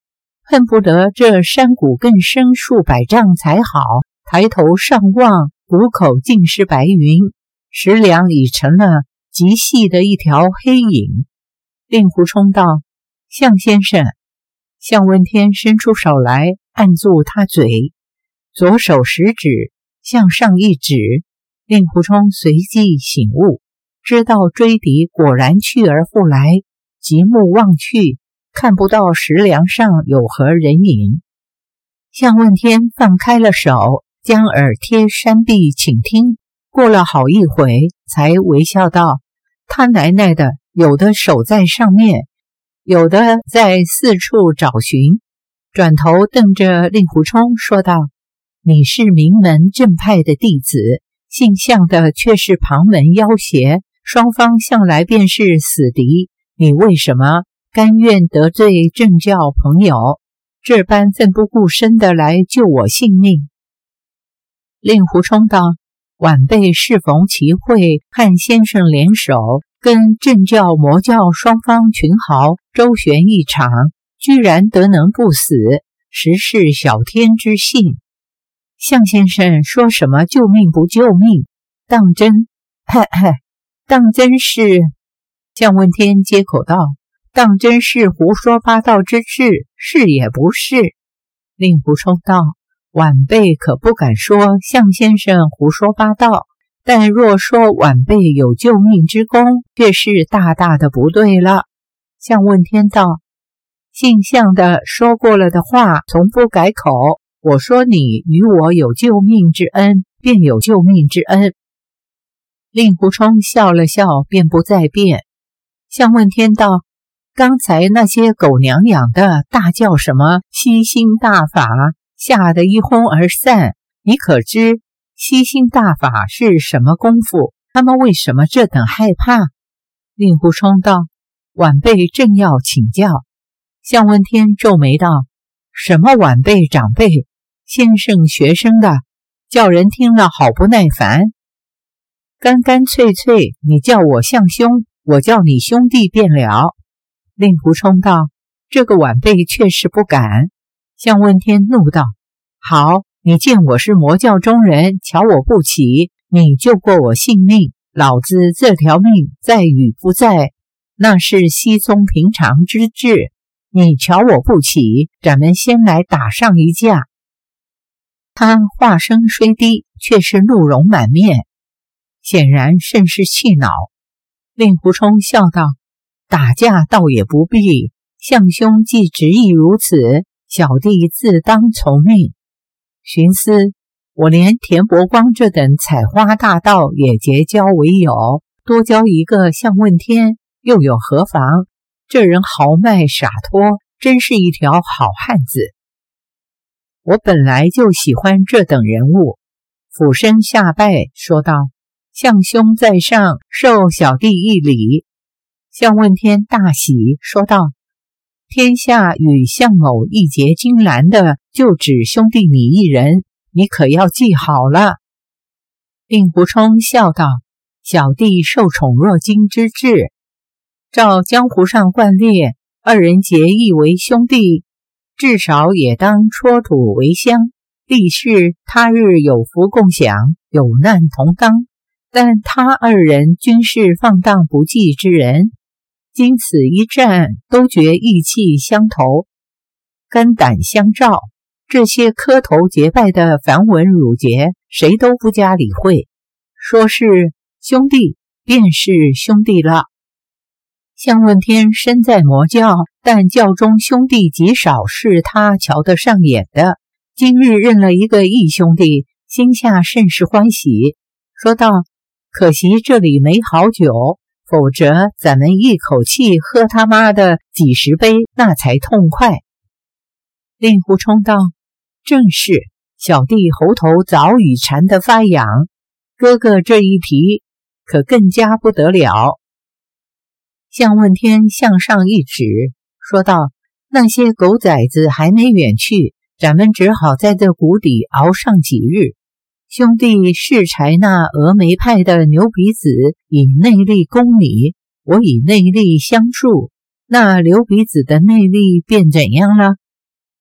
恨不得这山谷更深数百丈才好。抬头上望，谷口尽是白云，石梁已成了极细的一条黑影。令狐冲道：向先生。向问天伸出手来按住他嘴，左手食指向上一指。令狐冲随即醒悟，知道追敌果然去而复来，极目望去，看不到石梁上有何人影。向问天放开了手，将耳贴山壁倾听，过了好一会，才微笑道：他奶奶的，有的守在上面，有的在四处找寻。转头瞪着令狐冲说道：你是名门正派的弟子，姓向的却是旁门要挟，双方向来便是死敌，你为什么甘愿得罪正教朋友，这般奋不顾身的来救我性命？令狐冲道：晚辈适逢其会，和先生联手，跟正教魔教双方群豪周旋一场，居然得能不死，实是小天之幸。向先生说什么救命不救命，当真当真是。向问天接口道：当真是胡说八道之至，是也不是。令狐冲道：晚辈可不敢说向先生胡说八道，但若说晚辈有救命之功，却是大大的不对了。向问天道：姓向的说过了的话从不改口，我说你与我有救命之恩，便有救命之恩。令狐冲笑了笑，便不再辩。向问天道：刚才那些狗娘养的大叫什么吸星大法，吓得一哄而散，你可知吸星大法是什么功夫？他们为什么这等害怕？令狐冲道：晚辈正要请教。向问天皱眉道：什么晚辈长辈，先生学生的，叫人听了好不耐烦。干干脆脆，你叫我向兄，我叫你兄弟便了。令狐冲道：这个晚辈确实不敢。向问天怒道：好，你见我是魔教中人，瞧我不起，你救过我性命，老子这条命在与不在，那是稀松平常之至。你瞧我不起，咱们先来打上一架。他话声虽低，却是怒容满面，显然甚是气恼。令狐冲笑道：打架倒也不必，向兄既执意如此，小弟自当从命。寻思我连田伯光这等采花大盗也结交为友，多交一个向问天又有何妨？这人豪迈洒脱，真是一条好汉子。我本来就喜欢这等人物。俯身下拜说道：向兄在上，受小弟一礼。向问天大喜，说道：天下与向某一结金兰的，就只兄弟你一人，你可要记好了。令狐冲笑道：小弟受宠若惊之至。照江湖上惯例，二人结义为兄弟，至少也当戳土为乡，立誓他日有福共享，有难同当。但他二人均是放荡不羁之人，经此一战，都觉意气相投，肝胆相照，这些磕头结拜的繁文缛节，谁都不加理会，说是兄弟便是兄弟了。向问天身在魔教，但教中兄弟极少是他瞧得上眼的，今日认了一个义兄弟，心下甚是欢喜，说道：可惜这里没好酒，否则咱们一口气喝他妈的几十杯，那才痛快。令狐冲道：正是，小弟喉头早已馋得发痒，哥哥这一提可更加不得了。向问天向上一指，说道：那些狗崽子还没远去，咱们只好在这谷底熬上几日。兄弟是柴那峨眉派的牛鼻子以内力攻你，我以内力相助，那牛鼻子的内力便怎样了？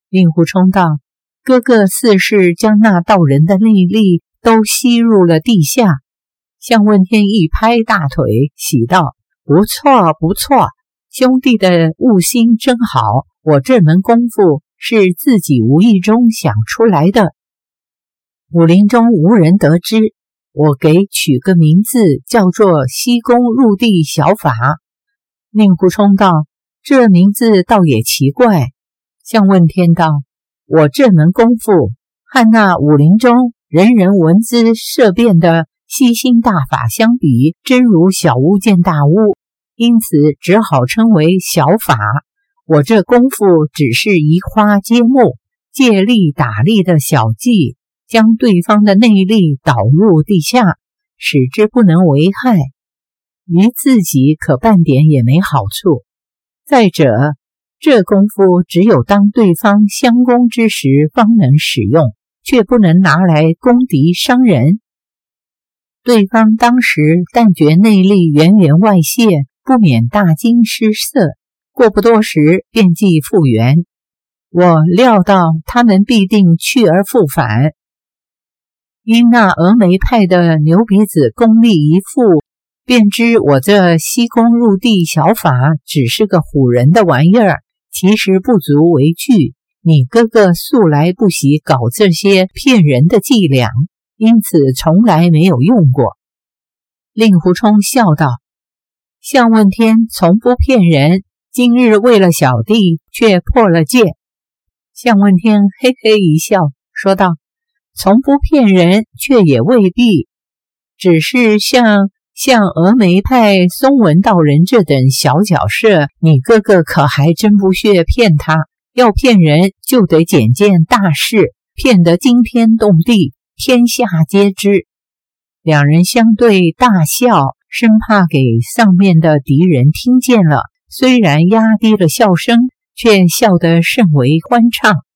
令狐冲道：哥哥似是将那道人的内力都吸入了地下。向问天一拍大腿，喜道：不错不错，兄弟的悟心真好，我这门功夫是自己无意中想出来的，武林中无人得知，我给取个名字叫做西宫入地小法。令狐冲道：这名字倒也奇怪。向问天道：我这门功夫和那武林中人人闻之色变的吸星大法相比，真如小巫见大巫，因此只好称为小法。我这功夫只是移花接木，借力打力的小技，将对方的内力导入地下，使之不能为害，于自己可半点也没好处。再者，这功夫只有当对方相攻之时方能使用，却不能拿来攻敌伤人。对方当时但觉内力源源外泄，不免大惊失色，过不多时便即复原。我料到他们必定去而复返，因那峨眉派的牛鼻子功力一复，便知我这西宫入地小法只是个唬人的玩意儿，其实不足为惧。你哥哥素来不喜搞这些骗人的伎俩，因此从来没有用过。令狐冲笑道：向问天从不骗人，今日为了小弟却破了戒。向问天嘿嘿一笑，说道：从不骗人却也未必，只是像峨眉派松文道人这等小角色，你哥哥可还真不屑骗他。要骗人就得捡件大事，骗得惊天动地，天下皆知。两人相对大笑，生怕给上面的敌人听见了，虽然压低了笑声，却笑得甚为欢畅。